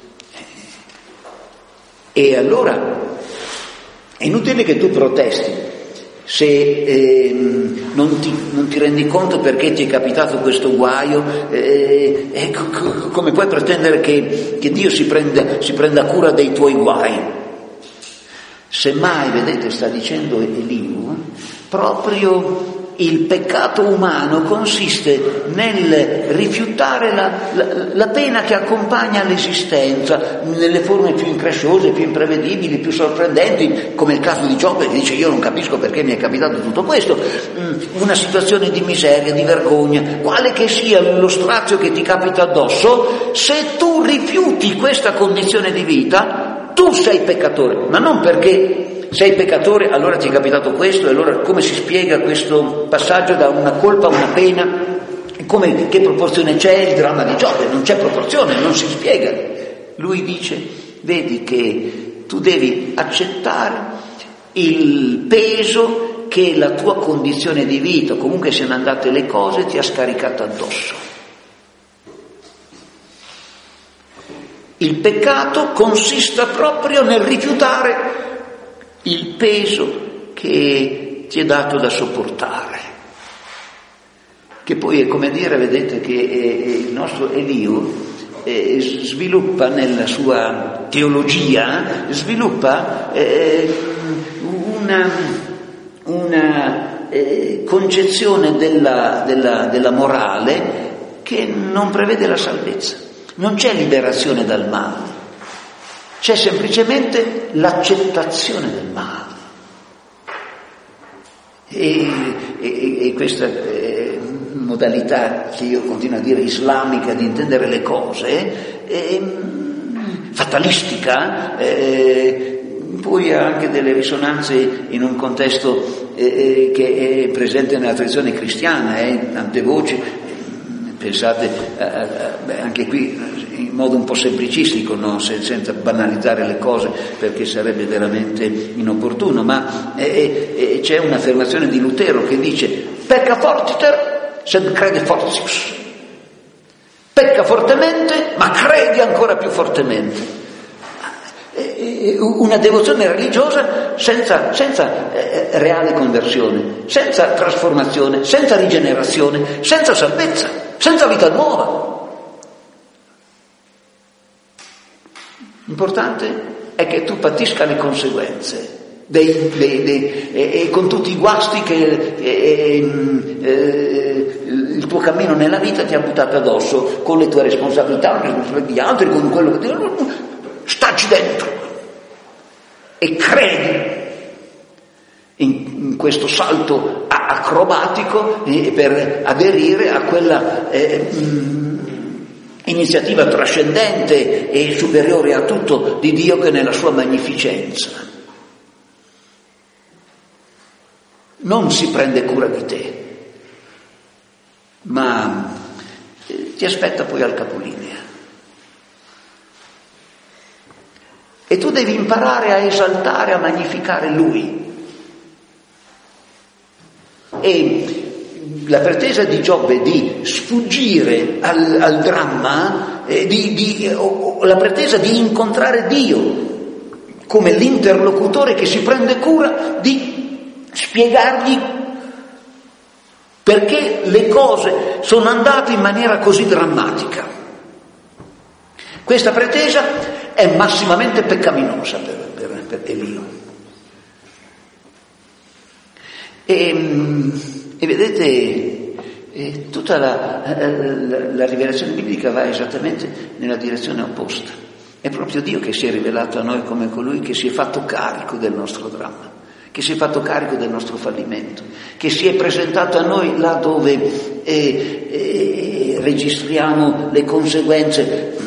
E allora è inutile che tu protesti se eh, non, ti, non ti rendi conto perché ti è capitato questo guaio, eh, eh, co- come puoi pretendere che, che Dio si prenda, si prenda cura dei tuoi guai? Semmai, vedete, sta dicendo Eliu, proprio il peccato umano consiste nel rifiutare la, la, la pena che accompagna l'esistenza nelle forme più incresciose, più imprevedibili, più sorprendenti, come il caso di Giobbe che dice io non capisco perché mi è capitato tutto questo, una situazione di miseria, di vergogna, quale che sia lo strazio che ti capita addosso, se tu rifiuti questa condizione di vita, tu sei peccatore, ma non perché sei peccatore, allora ti è capitato questo, e allora come si spiega questo passaggio da una colpa a una pena? Come, che proporzione c'è il dramma di Giobbe? Non c'è proporzione, non si spiega. Lui dice, vedi che tu devi accettare il peso che la tua condizione di vita, comunque siano andate le cose, ti ha scaricato addosso. Il peccato consiste proprio nel rifiutare il peso che ti è dato da sopportare, che poi è come dire, vedete, che il nostro Eliu eh, sviluppa nella sua teologia, sviluppa eh, una, una eh, concezione della, della, della morale che non prevede la salvezza. Non c'è liberazione dal male, c'è semplicemente l'accettazione del male. E, e, e questa eh, modalità che io continuo a dire islamica di intendere le cose, eh, fatalistica, eh, poi ha anche delle risonanze in un contesto eh, che è presente nella tradizione cristiana, eh, tante voci. Pensate eh, beh, anche qui in modo un po' semplicistico, no? Se, senza banalizzare le cose perché sarebbe veramente inopportuno, ma eh, eh, c'è un'affermazione di Lutero che dice: pecca fortiter sed crede fortius. Pecca fortemente ma credi ancora più fortemente. Eh, una devozione religiosa senza, senza eh, reale conversione, senza trasformazione, senza rigenerazione, senza salvezza, senza vita nuova. L'importante è che tu patisca le conseguenze dei, dei, dei, e, e con tutti i guasti che e, e, il tuo cammino nella vita ti ha buttato addosso, con le tue responsabilità, con le responsabilità di altri, con quello che ti... Staci dentro e credi in, in questo salto acrobatico eh, per aderire a quella eh, mh, iniziativa trascendente e superiore a tutto di Dio, che nella sua magnificenza non si prende cura di te, ma eh, ti aspetta poi al capolinea. E tu devi imparare a esaltare, a magnificare Lui. E la pretesa di Giobbe di sfuggire al, al dramma, eh, di, di, o, o, la pretesa di incontrare Dio come l'interlocutore che si prende cura di spiegargli perché le cose sono andate in maniera così drammatica. Questa pretesa è massimamente peccaminosa per, per, per Eliu. E, e vedete, eh, tutta la, la, la rivelazione biblica va esattamente nella direzione opposta. È proprio Dio che si è rivelato a noi come colui che si è fatto carico del nostro dramma, che si è fatto carico del nostro fallimento, che si è presentato a noi là dove eh, eh, registriamo le conseguenze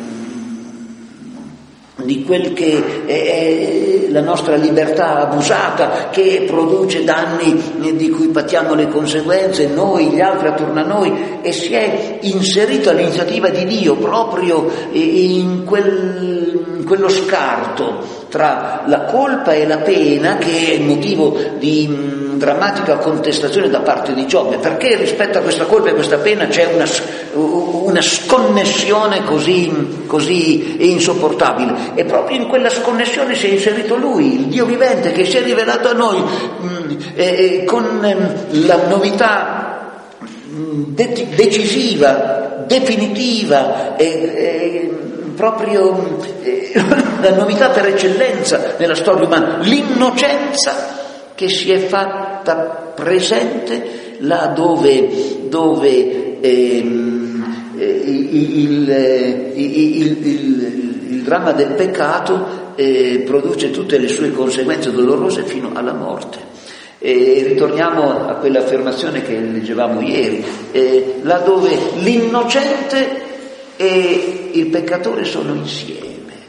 di quel che è la nostra libertà abusata, che produce danni di cui patiamo le conseguenze, noi, gli altri attorno a noi, e si è inserito all'iniziativa di Dio proprio in, quel, in quello scarto tra la colpa e la pena, che è motivo di mh, drammatica contestazione da parte di Giobbe, perché rispetto a questa colpa e questa pena c'è una, una sconnessione così, così insopportabile. E proprio in quella sconnessione si è inserito Lui, il Dio vivente, che si è rivelato a noi mh, eh, con eh, la novità mh, de- decisiva, definitiva, eh, eh, proprio eh, la novità per eccellenza nella storia umana, l'innocenza che si è fatta presente là dove, dove ehm, il, il, il, il, il dramma del peccato eh, produce tutte le sue conseguenze dolorose fino alla morte. E ritorniamo a quell'affermazione che leggevamo ieri, eh, là dove l'innocente e il peccatore sono insieme.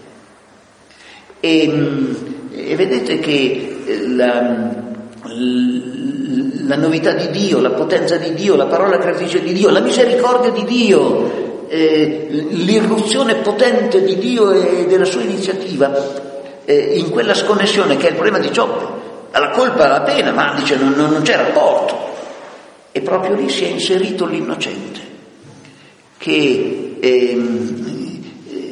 E, e vedete che la, la novità di Dio, la potenza di Dio, la parola creatrice di Dio, la misericordia di Dio, eh, l'irruzione potente di Dio e della sua iniziativa, eh, in quella sconnessione che è il problema di Giobbe, alla colpa, alla pena, ma dice non, non c'è rapporto. E proprio lì si è inserito l'innocente, che ehm,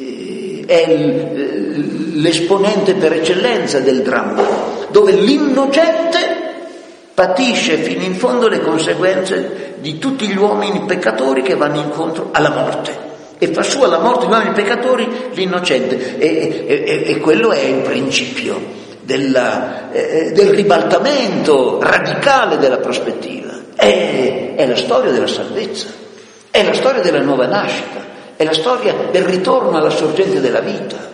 è l'esponente per eccellenza del dramma, dove l'innocente patisce fino in fondo le conseguenze di tutti gli uomini peccatori che vanno incontro alla morte, e fa sua la morte degli uomini peccatori l'innocente, e, e, e quello è il principio della, eh, del ribaltamento radicale della prospettiva. È, è la storia della salvezza, è la storia della nuova nascita, è la storia del ritorno alla sorgente della vita.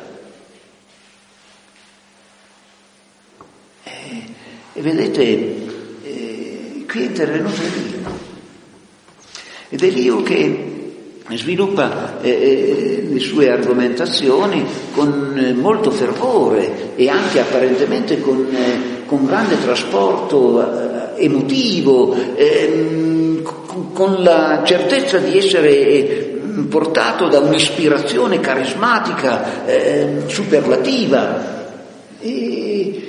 E, e vedete, eh, qui è intervenuto Elio, ed Elio che sviluppa eh, le sue argomentazioni con eh, molto fervore e anche apparentemente con, eh, con grande trasporto eh, emotivo, eh, con, con la certezza di essere eh, portato da un'ispirazione carismatica eh, superlativa, e,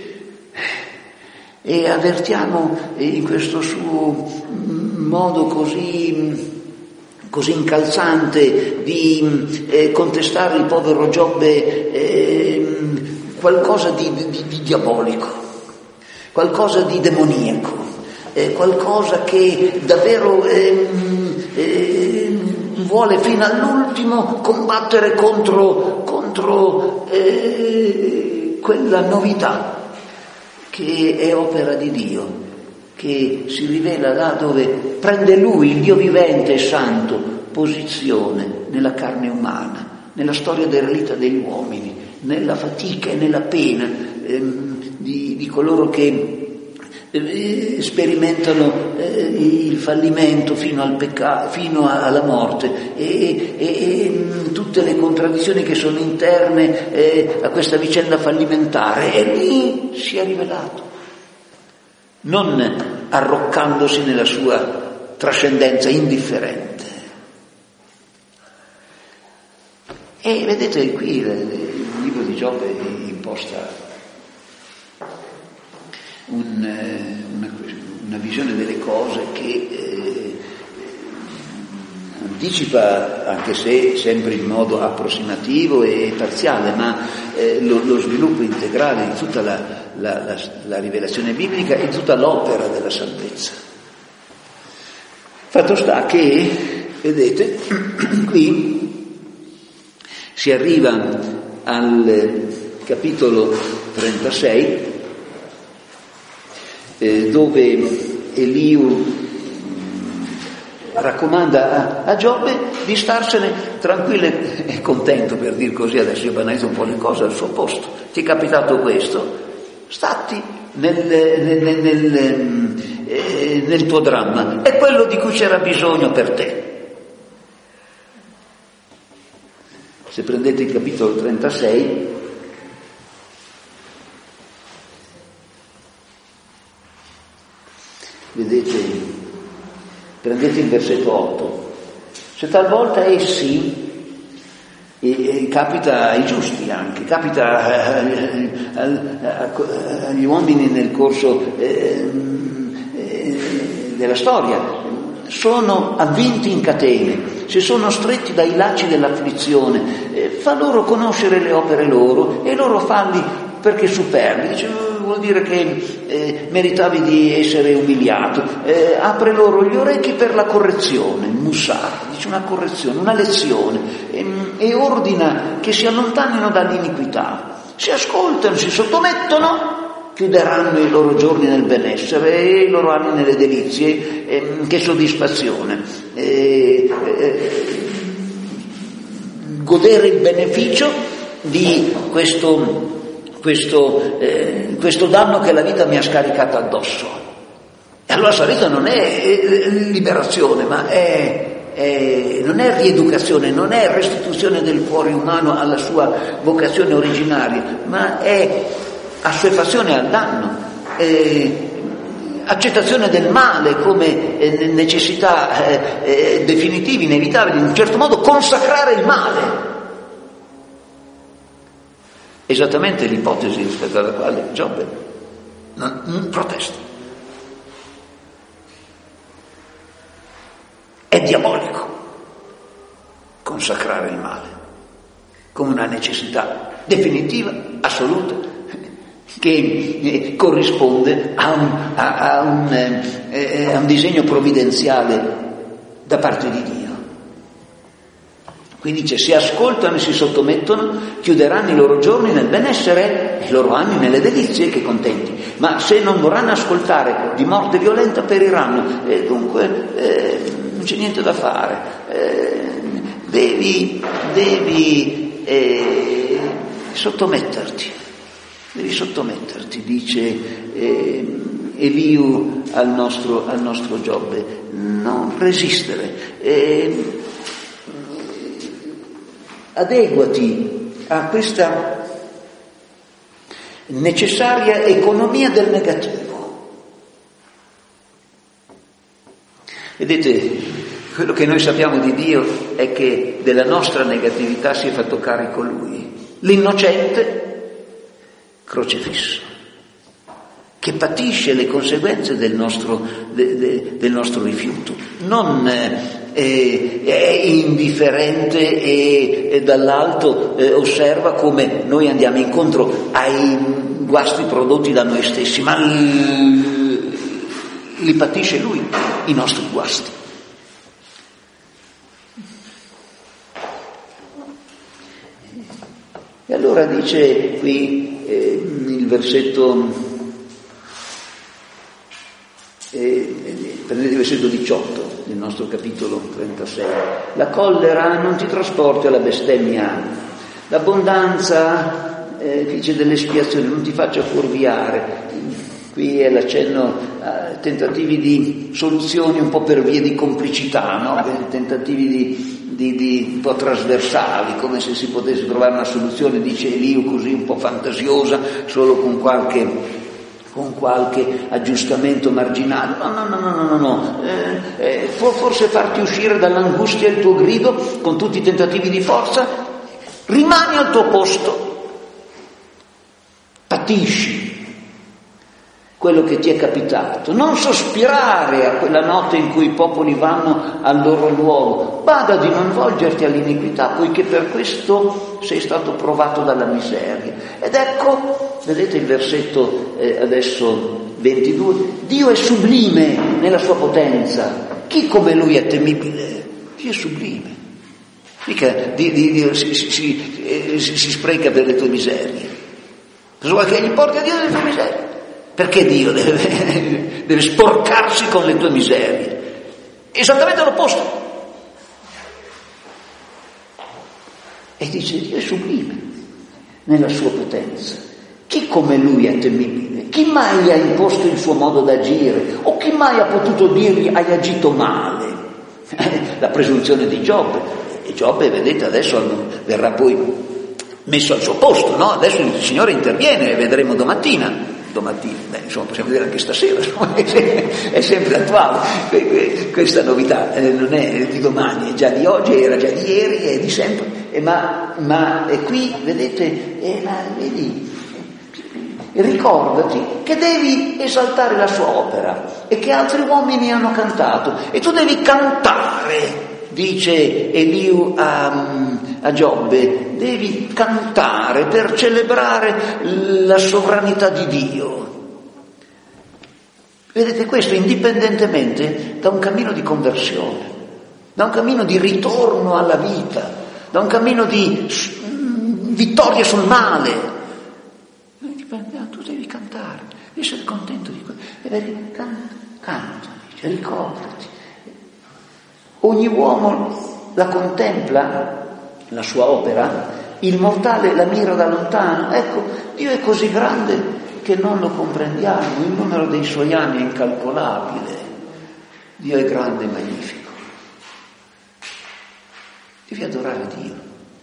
e avvertiamo in questo suo modo così così incalzante di eh, contestare il povero Giobbe eh, qualcosa di, di, di diabolico, qualcosa di demoniaco, eh, qualcosa che davvero eh, eh, vuole fino all'ultimo combattere contro, contro eh, quella novità che è opera di Dio, che si rivela là dove prende lui, il Dio vivente e santo, posizione nella carne umana, nella storia derelita degli uomini, nella fatica e nella pena ehm, di, di coloro che eh, sperimentano eh, il fallimento fino al peccato, fino alla morte, e, e, e tutte le contraddizioni che sono interne eh, a questa vicenda fallimentare, e lì si è rivelato, non arroccandosi nella sua trascendenza indifferente. E vedete qui il, il libro di Giobbe imposta un, una, una visione delle cose che eh, anticipa, anche se sempre in modo approssimativo e parziale, ma eh, lo, lo sviluppo integrale di tutta la, la, la, la rivelazione biblica e di tutta l'opera della salvezza. Fatto sta che, vedete, qui si arriva al capitolo trentasei, eh, dove Eliu raccomanda a, a Giobbe di starsene tranquillo e contento, per dir così, adesso io banalizzo un po' le cose, al suo posto. Ti è capitato questo? Stati nel, nel, nel, nel, eh, nel tuo dramma, è quello di cui c'era bisogno per te. Se prendete il capitolo trentasei, vedete, prendete il versetto otto. Se talvolta essi, e, e capita ai giusti anche, capita eh, eh, agli uomini nel corso eh, eh, della storia, sono avvinti in catene, si sono stretti dai lacci dell'afflizione, eh, fa loro conoscere le opere loro e i loro falli perché superbi. Dice, vuol dire che eh, meritavi di essere umiliato, eh, apre loro gli orecchi per la correzione, musar, dice una correzione, una lezione, e, e ordina che si allontanino dall'iniquità, si ascoltano, si sottomettono, chiuderanno i loro giorni nel benessere e i loro anni nelle delizie. Eh, che soddisfazione eh, eh, godere il beneficio di questo, questo, eh, questo danno che la vita mi ha scaricato addosso. E allora la salvezza non è liberazione, ma è, è, non è rieducazione, non è restituzione del cuore umano alla sua vocazione originaria, ma è assuefazione al danno, eh, accettazione del male come eh, necessità eh, eh, definitiva, inevitabile, in un certo modo consacrare il male. Esattamente l'ipotesi rispetto alla quale Giobbe non, non protesta. È diabolico consacrare il male come una necessità definitiva, assoluta, che eh, corrisponde a un, a, a, un, eh, a un disegno provvidenziale da parte di Dio. Qui dice: se ascoltano e si sottomettono, chiuderanno i loro giorni nel benessere e i loro anni nelle delizie, che contenti. Ma se non vorranno ascoltare, di morte violenta periranno. E dunque eh, non c'è niente da fare. Eh, devi devi eh, sottometterti. Devi sottometterti, dice eh, Eliu al nostro, al nostro Giobbe. Non resistere. Eh, adeguati a questa necessaria economia del negativo. Vedete, quello che noi sappiamo di Dio è che della nostra negatività si è fatto carico Lui, l'innocente crocefisso, che patisce le conseguenze del nostro, de, de, del nostro rifiuto. Non eh, è indifferente e, e dall'alto eh, osserva come noi andiamo incontro ai guasti prodotti da noi stessi, ma l, li patisce Lui, i nostri guasti. E allora dice qui eh, il versetto Eh, prendete il versetto diciotto del nostro capitolo trentasei. La collera non ti trasporti alla bestemmia, l'abbondanza eh, dice dell'espiazione non ti faccia fuorviare. Qui è l'accenno a tentativi di soluzioni un po' per via di complicità, no? Tentativi di, di, di un po' trasversali, come se si potesse trovare una soluzione, dice Eliu, così un po' fantasiosa, solo con qualche con qualche aggiustamento marginale. No, no, no, no, no, no, no. Eh, eh, può forse farti uscire dall'angustia il tuo grido con tutti i tentativi di forza. Rimani al tuo posto, patisci quello che ti è capitato, non sospirare a quella notte in cui i popoli vanno al loro luogo, bada di non volgerti all'iniquità, poiché per questo sei stato provato dalla miseria. Ed ecco, vedete il versetto eh, adesso ventidue, Dio è sublime nella sua potenza, chi come Lui è temibile? Dio è sublime, mica Dio, Dio si, si, si, eh, si, si spreca per le tue miserie, cosa vuoi che gli porti a Dio delle tue miserie? Perché Dio deve, deve sporcarsi con le tue miserie? Esattamente l'opposto. E dice Dio è sublime nella sua potenza. Chi come Lui è temibile? Chi mai gli ha imposto il suo modo d'agire? O chi mai ha potuto dirgli hai agito male? La presunzione di Giobbe. E Giobbe, vedete, adesso verrà poi messo al suo posto, no? Adesso il Signore interviene e vedremo domattina. Domattina, beh, insomma, possiamo vedere anche stasera, insomma, è sempre attuale questa novità, non è di domani, è già di oggi, era già di ieri, è di sempre, e ma, ma è qui, vedete, è la, vedi, ricordati che devi esaltare la sua opera e che altri uomini hanno cantato e tu devi cantare. Dice Eliu a, a Giobbe, devi cantare per celebrare la sovranità di Dio. Vedete, questo indipendentemente da un cammino di conversione, da un cammino di ritorno alla vita, da un cammino di vittoria sul male. Tu devi cantare, devi essere contento di questo. Canta, canta, ricordati. Ogni uomo la contempla, la sua opera, il mortale la mira da lontano. Ecco, Dio è così grande che non lo comprendiamo, il numero dei suoi anni è incalcolabile. Dio è grande e magnifico. Devi adorare Dio.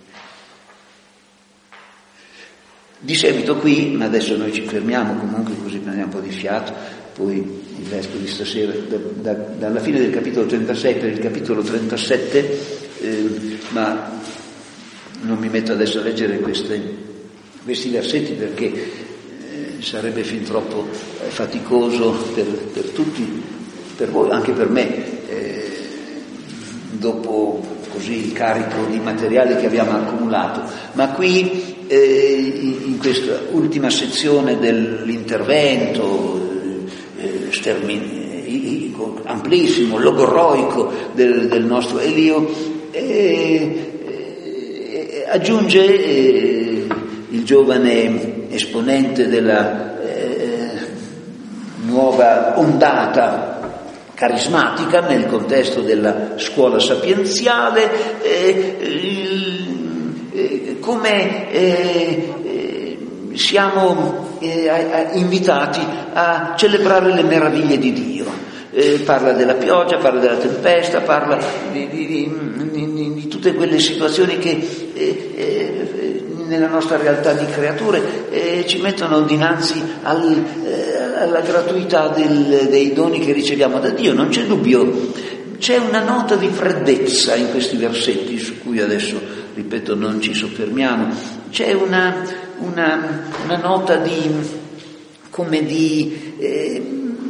Di seguito qui, ma adesso noi ci fermiamo comunque così prendiamo un po' di fiato, poi il resto di stasera, da, da, dalla fine del capitolo trentasei per il capitolo trentasette, eh, ma non mi metto adesso a leggere queste, questi versetti perché eh, sarebbe fin troppo eh, faticoso per, per tutti, per voi, anche per me, eh, dopo così il carico di materiale che abbiamo accumulato. Ma qui eh, in questa ultima sezione dell'intervento eh, stermin- amplissimo, logorroico del, del nostro Elio, eh, eh, aggiunge eh, il giovane esponente della eh, nuova ondata carismatica nel contesto della scuola sapienziale, eh, eh, come eh, eh, siamo eh, a, a, invitati a celebrare le meraviglie di Dio. Eh, parla della pioggia, parla della tempesta, parla di, di, di, di, di tutte quelle situazioni che eh, eh, nella nostra realtà di creature eh, ci mettono dinanzi al, eh, alla gratuità del, dei doni che riceviamo da Dio. Non c'è dubbio, c'è una nota di freddezza in questi versetti su cui adesso, ripeto, non ci soffermiamo. C'è una, una, una nota di, come di, eh,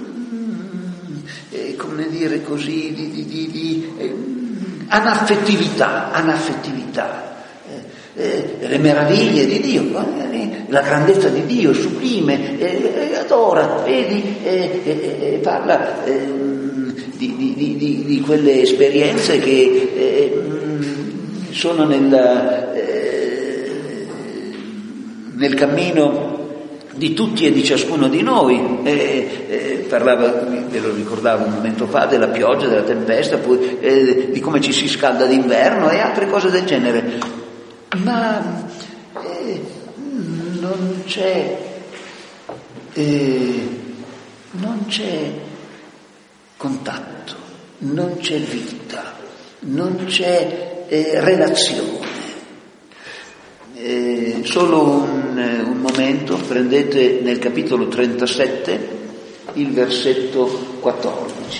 eh, come dire così, di, di, di, di eh, anaffettività, anaffettività. Eh, le meraviglie di Dio, eh, la grandezza di Dio, sublime, eh, adora, vedi, eh, eh, eh, parla eh, di, di, di, di quelle esperienze che eh, sono nel, eh, nel cammino di tutti e di ciascuno di noi. Eh, eh, parlava, ve lo ricordavo un momento fa, della pioggia, della tempesta, poi eh, di come ci si scalda d'inverno e altre cose del genere. Ma eh, non c'è eh, non c'è contatto, non c'è vita, non c'è eh, relazione. Eh, solo un, un momento, prendete nel capitolo trentasette il versetto quattordici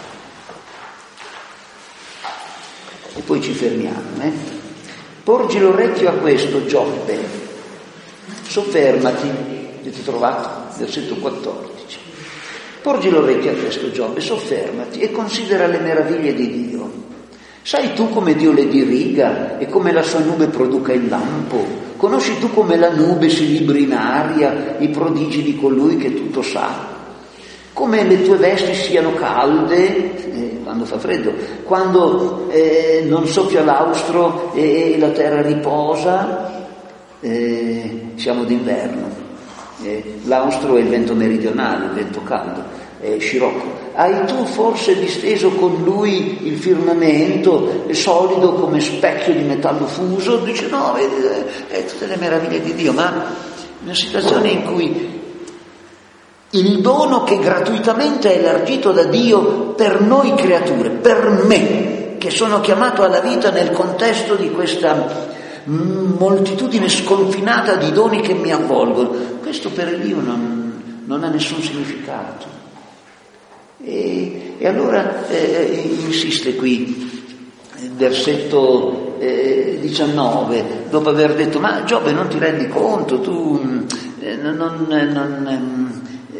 e poi ci fermiamo, eh? Porgi l'orecchio a questo, Giobbe, soffermati, avete trovato? Versetto quattordici. Porgi l'orecchio a questo, Giobbe, soffermati e considera le meraviglie di Dio. Sai tu come Dio le diriga e come la sua nube produca il lampo? Conosci tu come la nube si libri in aria, i prodigi di colui che tutto sa? Come le tue vesti siano calde, eh, quando fa freddo, quando eh, non soffia l'austro e, e la terra riposa, eh, siamo d'inverno. Eh, l'austro è il vento meridionale, il vento caldo, è scirocco. Hai tu forse disteso con lui il firmamento, solido come specchio di metallo fuso? Dice no, vedi, eh, tutte le meraviglie di Dio, ma una situazione in cui il dono che gratuitamente è elargito da Dio per noi creature, per me, che sono chiamato alla vita nel contesto di questa moltitudine sconfinata di doni che mi avvolgono, questo per Dio non, non ha nessun significato. E, e allora eh, insiste qui, versetto eh, diciannove, dopo aver detto, ma Giobbe non ti rendi conto, tu eh, non... non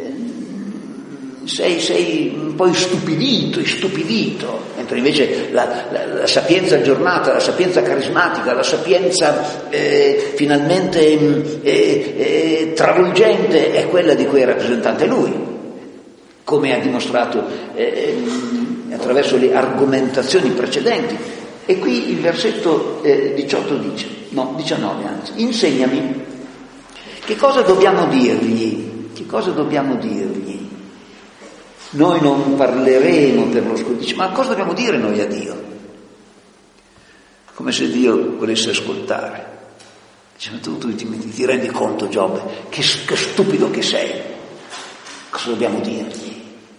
Sei, sei un po' istupidito, istupidito, mentre invece la, la, la sapienza aggiornata, la sapienza carismatica, la sapienza eh, finalmente eh, eh, travolgente è quella di cui è rappresentante lui, come ha dimostrato eh, attraverso le argomentazioni precedenti. E qui il versetto eh, diciotto dice, no, diciannove anzi, insegnami che cosa dobbiamo dirgli, che cosa dobbiamo dirgli. Noi non parleremo per lo scudo. Dice, ma cosa dobbiamo dire noi a Dio? Come se Dio volesse ascoltare. Dice, ma tu, tu ti, ti rendi conto, Giobbe, che, che stupido che sei. Cosa dobbiamo dirgli?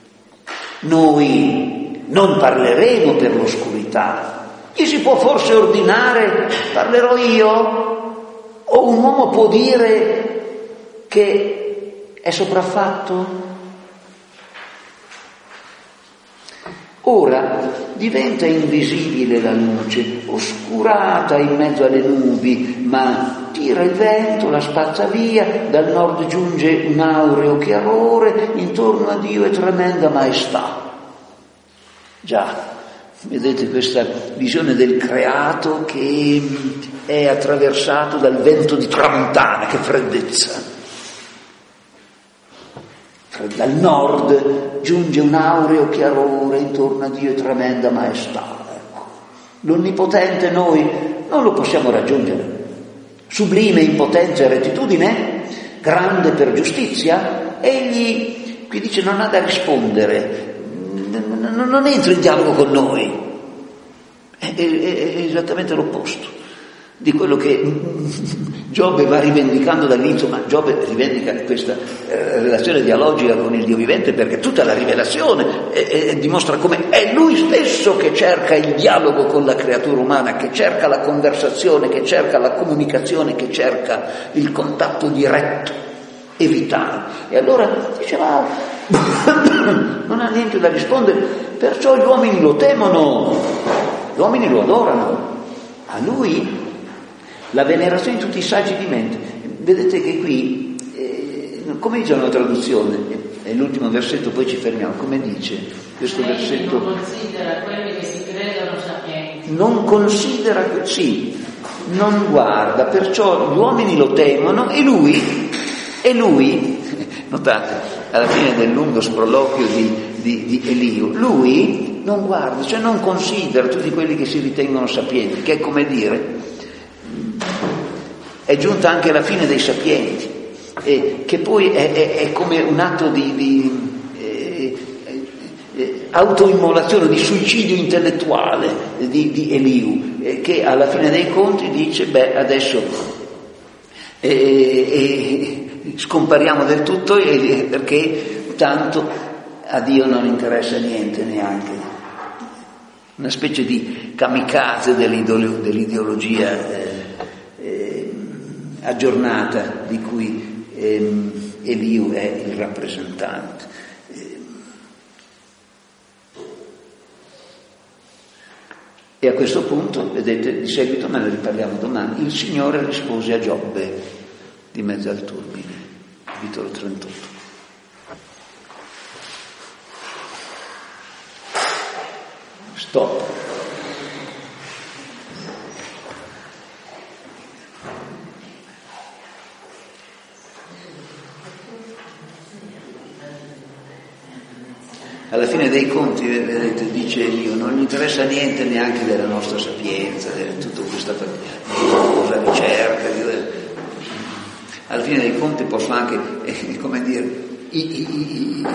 Noi non parleremo per l'oscurità. Gli si può forse ordinare, parlerò io? O un uomo può dire che è sopraffatto? Ora diventa invisibile la luce, oscurata in mezzo alle nubi, ma tira il vento, la spazza via, dal nord giunge un aureo chiarore, intorno a Dio è tremenda maestà. Già, vedete questa visione del creato che è attraversato dal vento di tramontana, che freddezza. Dal nord giunge un aureo chiarore, intorno a Dio è tremenda maestà. Ecco. L'onnipotente noi non lo possiamo raggiungere. Sublime in potenza e rettitudine, grande per giustizia, egli, qui dice, non ha da rispondere, non entra in dialogo con noi. È, è, è esattamente l'opposto di quello che Giobbe va rivendicando dall'inizio, ma Giobbe rivendica questa eh, relazione dialogica con il Dio vivente perché tutta la rivelazione eh, eh, dimostra come è lui stesso che cerca il dialogo con la creatura umana, che cerca la conversazione, che cerca la comunicazione, che cerca il contatto diretto e vitale. E allora diceva, non ha niente da rispondere, perciò gli uomini lo temono, gli uomini lo adorano. A lui la venerazione di tutti i saggi di mente. Vedete che qui, eh, come dice una traduzione, è l'ultimo versetto, poi ci fermiamo, come dice questo Egli versetto? Non considera quelli che si credono sapienti. Non considera, sì, non guarda, perciò gli uomini lo temono e lui, e lui, notate, alla fine del lungo sproloquio di, di, di Eliu, lui non guarda, cioè non considera tutti quelli che si ritengono sapienti, che è come dire, è giunta anche la fine dei sapienti, eh, che poi è, è, è come un atto di, di eh, eh, autoimmolazione, di suicidio intellettuale di, di Eliu, eh, che alla fine dei conti dice, beh, adesso eh, eh, scompariamo del tutto eh, perché tanto a Dio non interessa niente neanche. Una specie di kamikaze dell'ideologia eh, aggiornata di cui ehm, Eliu è il rappresentante. E a questo punto, vedete, di seguito me ne riparliamo domani, il Signore rispose a Giobbe di mezzo al turbine, capitolo trentotto. Stop. Alla fine dei conti, vedete, dice Dio, non gli interessa niente neanche della nostra sapienza, di tutta questa cosa ricerca. Alla fine dei conti posso anche, eh, come dire, i, i, i,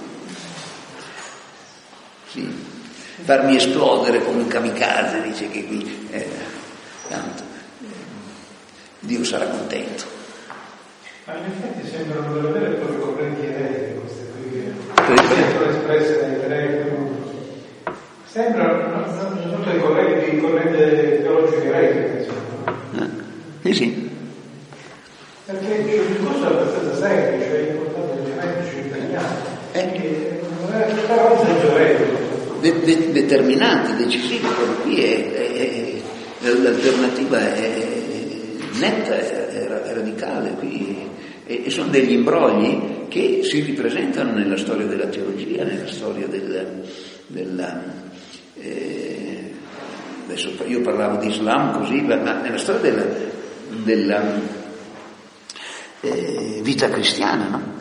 sì, farmi esplodere come un kamikaze, dice che qui, eh, tanto, Dio sarà contento. Ma in effetti sembrano delle vere e proprie correnti eretiche queste qui, che sono espresse dai telefoni. Sembrano una sorta di correnti, correnti teologiche eretiche, insomma. Eh, sì, sì. Perché il discorso è abbastanza semplice, è importante ovviamente ci impegniamo. Eh. Non è però un senso eretico. De- de- determinante, decisivo, perché qui è, è, è, l'alternativa è netta, è, è radicale, qui, e, e sono degli imbrogli che si ripresentano nella storia della teologia, nella storia del, della, eh, adesso io parlavo di Islam così, ma nella storia della, della eh, vita cristiana, no?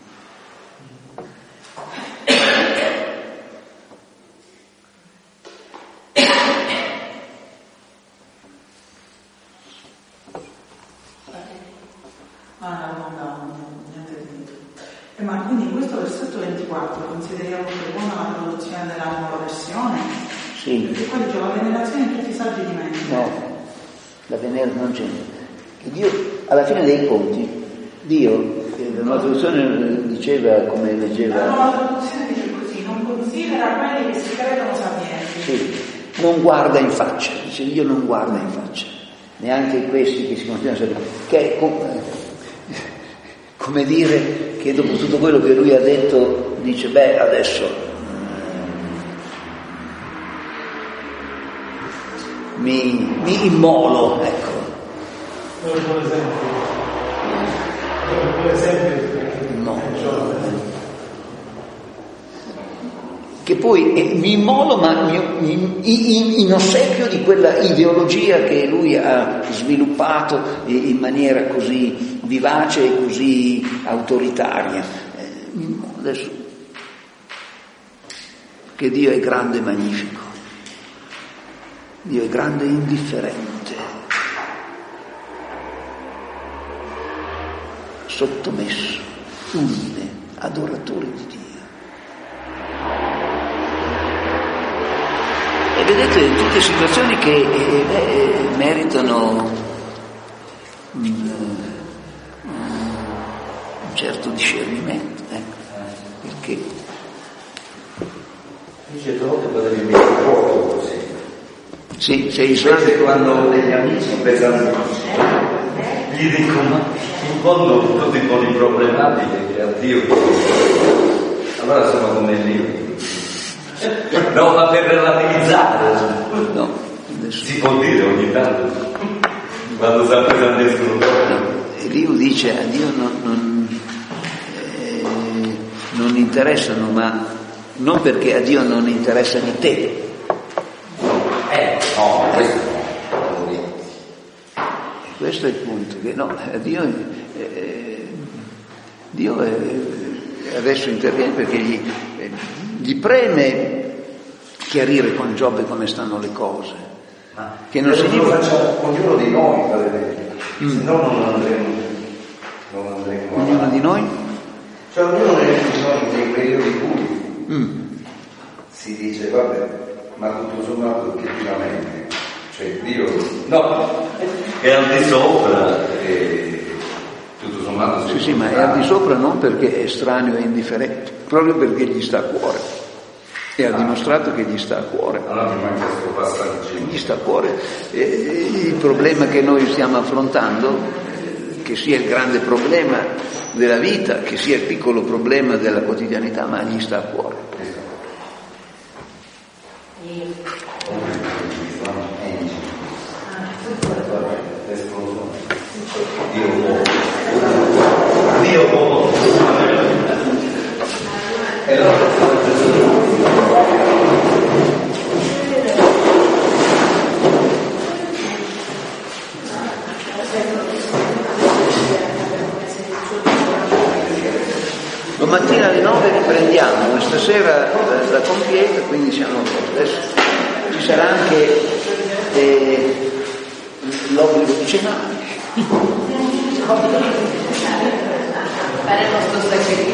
Ma quindi in questo versetto ventiquattro consideriamo che buona la traduzione della nuova versione? Sì. Perché poi dice la venerazione di tutti i saggi di mente. No, la venerazione non c'è. Che Dio, alla fine dei conti, Dio, la nuova traduzione diceva come leggeva. La nuova traduzione dice così, non considera quelli che si credono sapienti. Sì, non guarda in faccia, dice Dio non guarda in faccia, neanche questi che si considerano sapienti. Che è come, come dire che dopo tutto quello che lui ha detto dice beh adesso mi, mi immolo, ecco. Un buon esempio. Un buon esempio. No. Che poi eh, mi immolo, ma in, in, in ossequio di quella ideologia che lui ha sviluppato in maniera così vivace e così autoritaria. Eh, adesso, che Dio è grande e magnifico, Dio è grande e indifferente, sottomesso, umile, adoratore di Dio. E vedete, tutte situazioni che eh, eh, meritano un, un certo discernimento, eh, perché dice volte potevi mettere fuoco così. sì, sei Invece quando degli amici pensano, gli dicono, ma in fondo tutti i buoni problematiche che ha Dio, allora sono come Dio. No, ma per relativizzare, no, si può dire ogni tanto, quando si appesantescono cose. Eliu dice a Dio non, non, eh, non interessano, ma non perché a Dio non interessa di te. Eh, no, questo no. Questo è il punto, che no, a Dio, eh, Dio è, adesso interviene perché gli, eh, gli preme chiarire con Giobbe come stanno le cose. Ah, che non significa... lo facciamo ognuno di noi, per esempio. Mm. Se no non andremo, non andremo Ognuno avanti. di noi? Cioè ognuno di noi nei periodi bui Mm. si dice, vabbè, ma tutto sommato effettivamente, cioè Dio, no, è al di sopra e tutto sommato... Sì, sì, ma è al di sopra non perché è estraneo e indifferente, proprio perché gli sta a cuore. E ha dimostrato che gli sta a cuore. Allora mi manca questo passaggio. Gli sta a cuore. E il problema che noi stiamo affrontando, che sia il grande problema della vita, che sia il piccolo problema della quotidianità, ma gli sta a cuore. Dio buono. E allora domattina alle nove riprendiamo, stasera la, la compieta, quindi siamo adesso. Ci sarà anche eh, l'obbligo di cenare. Faremo sto sacrificio.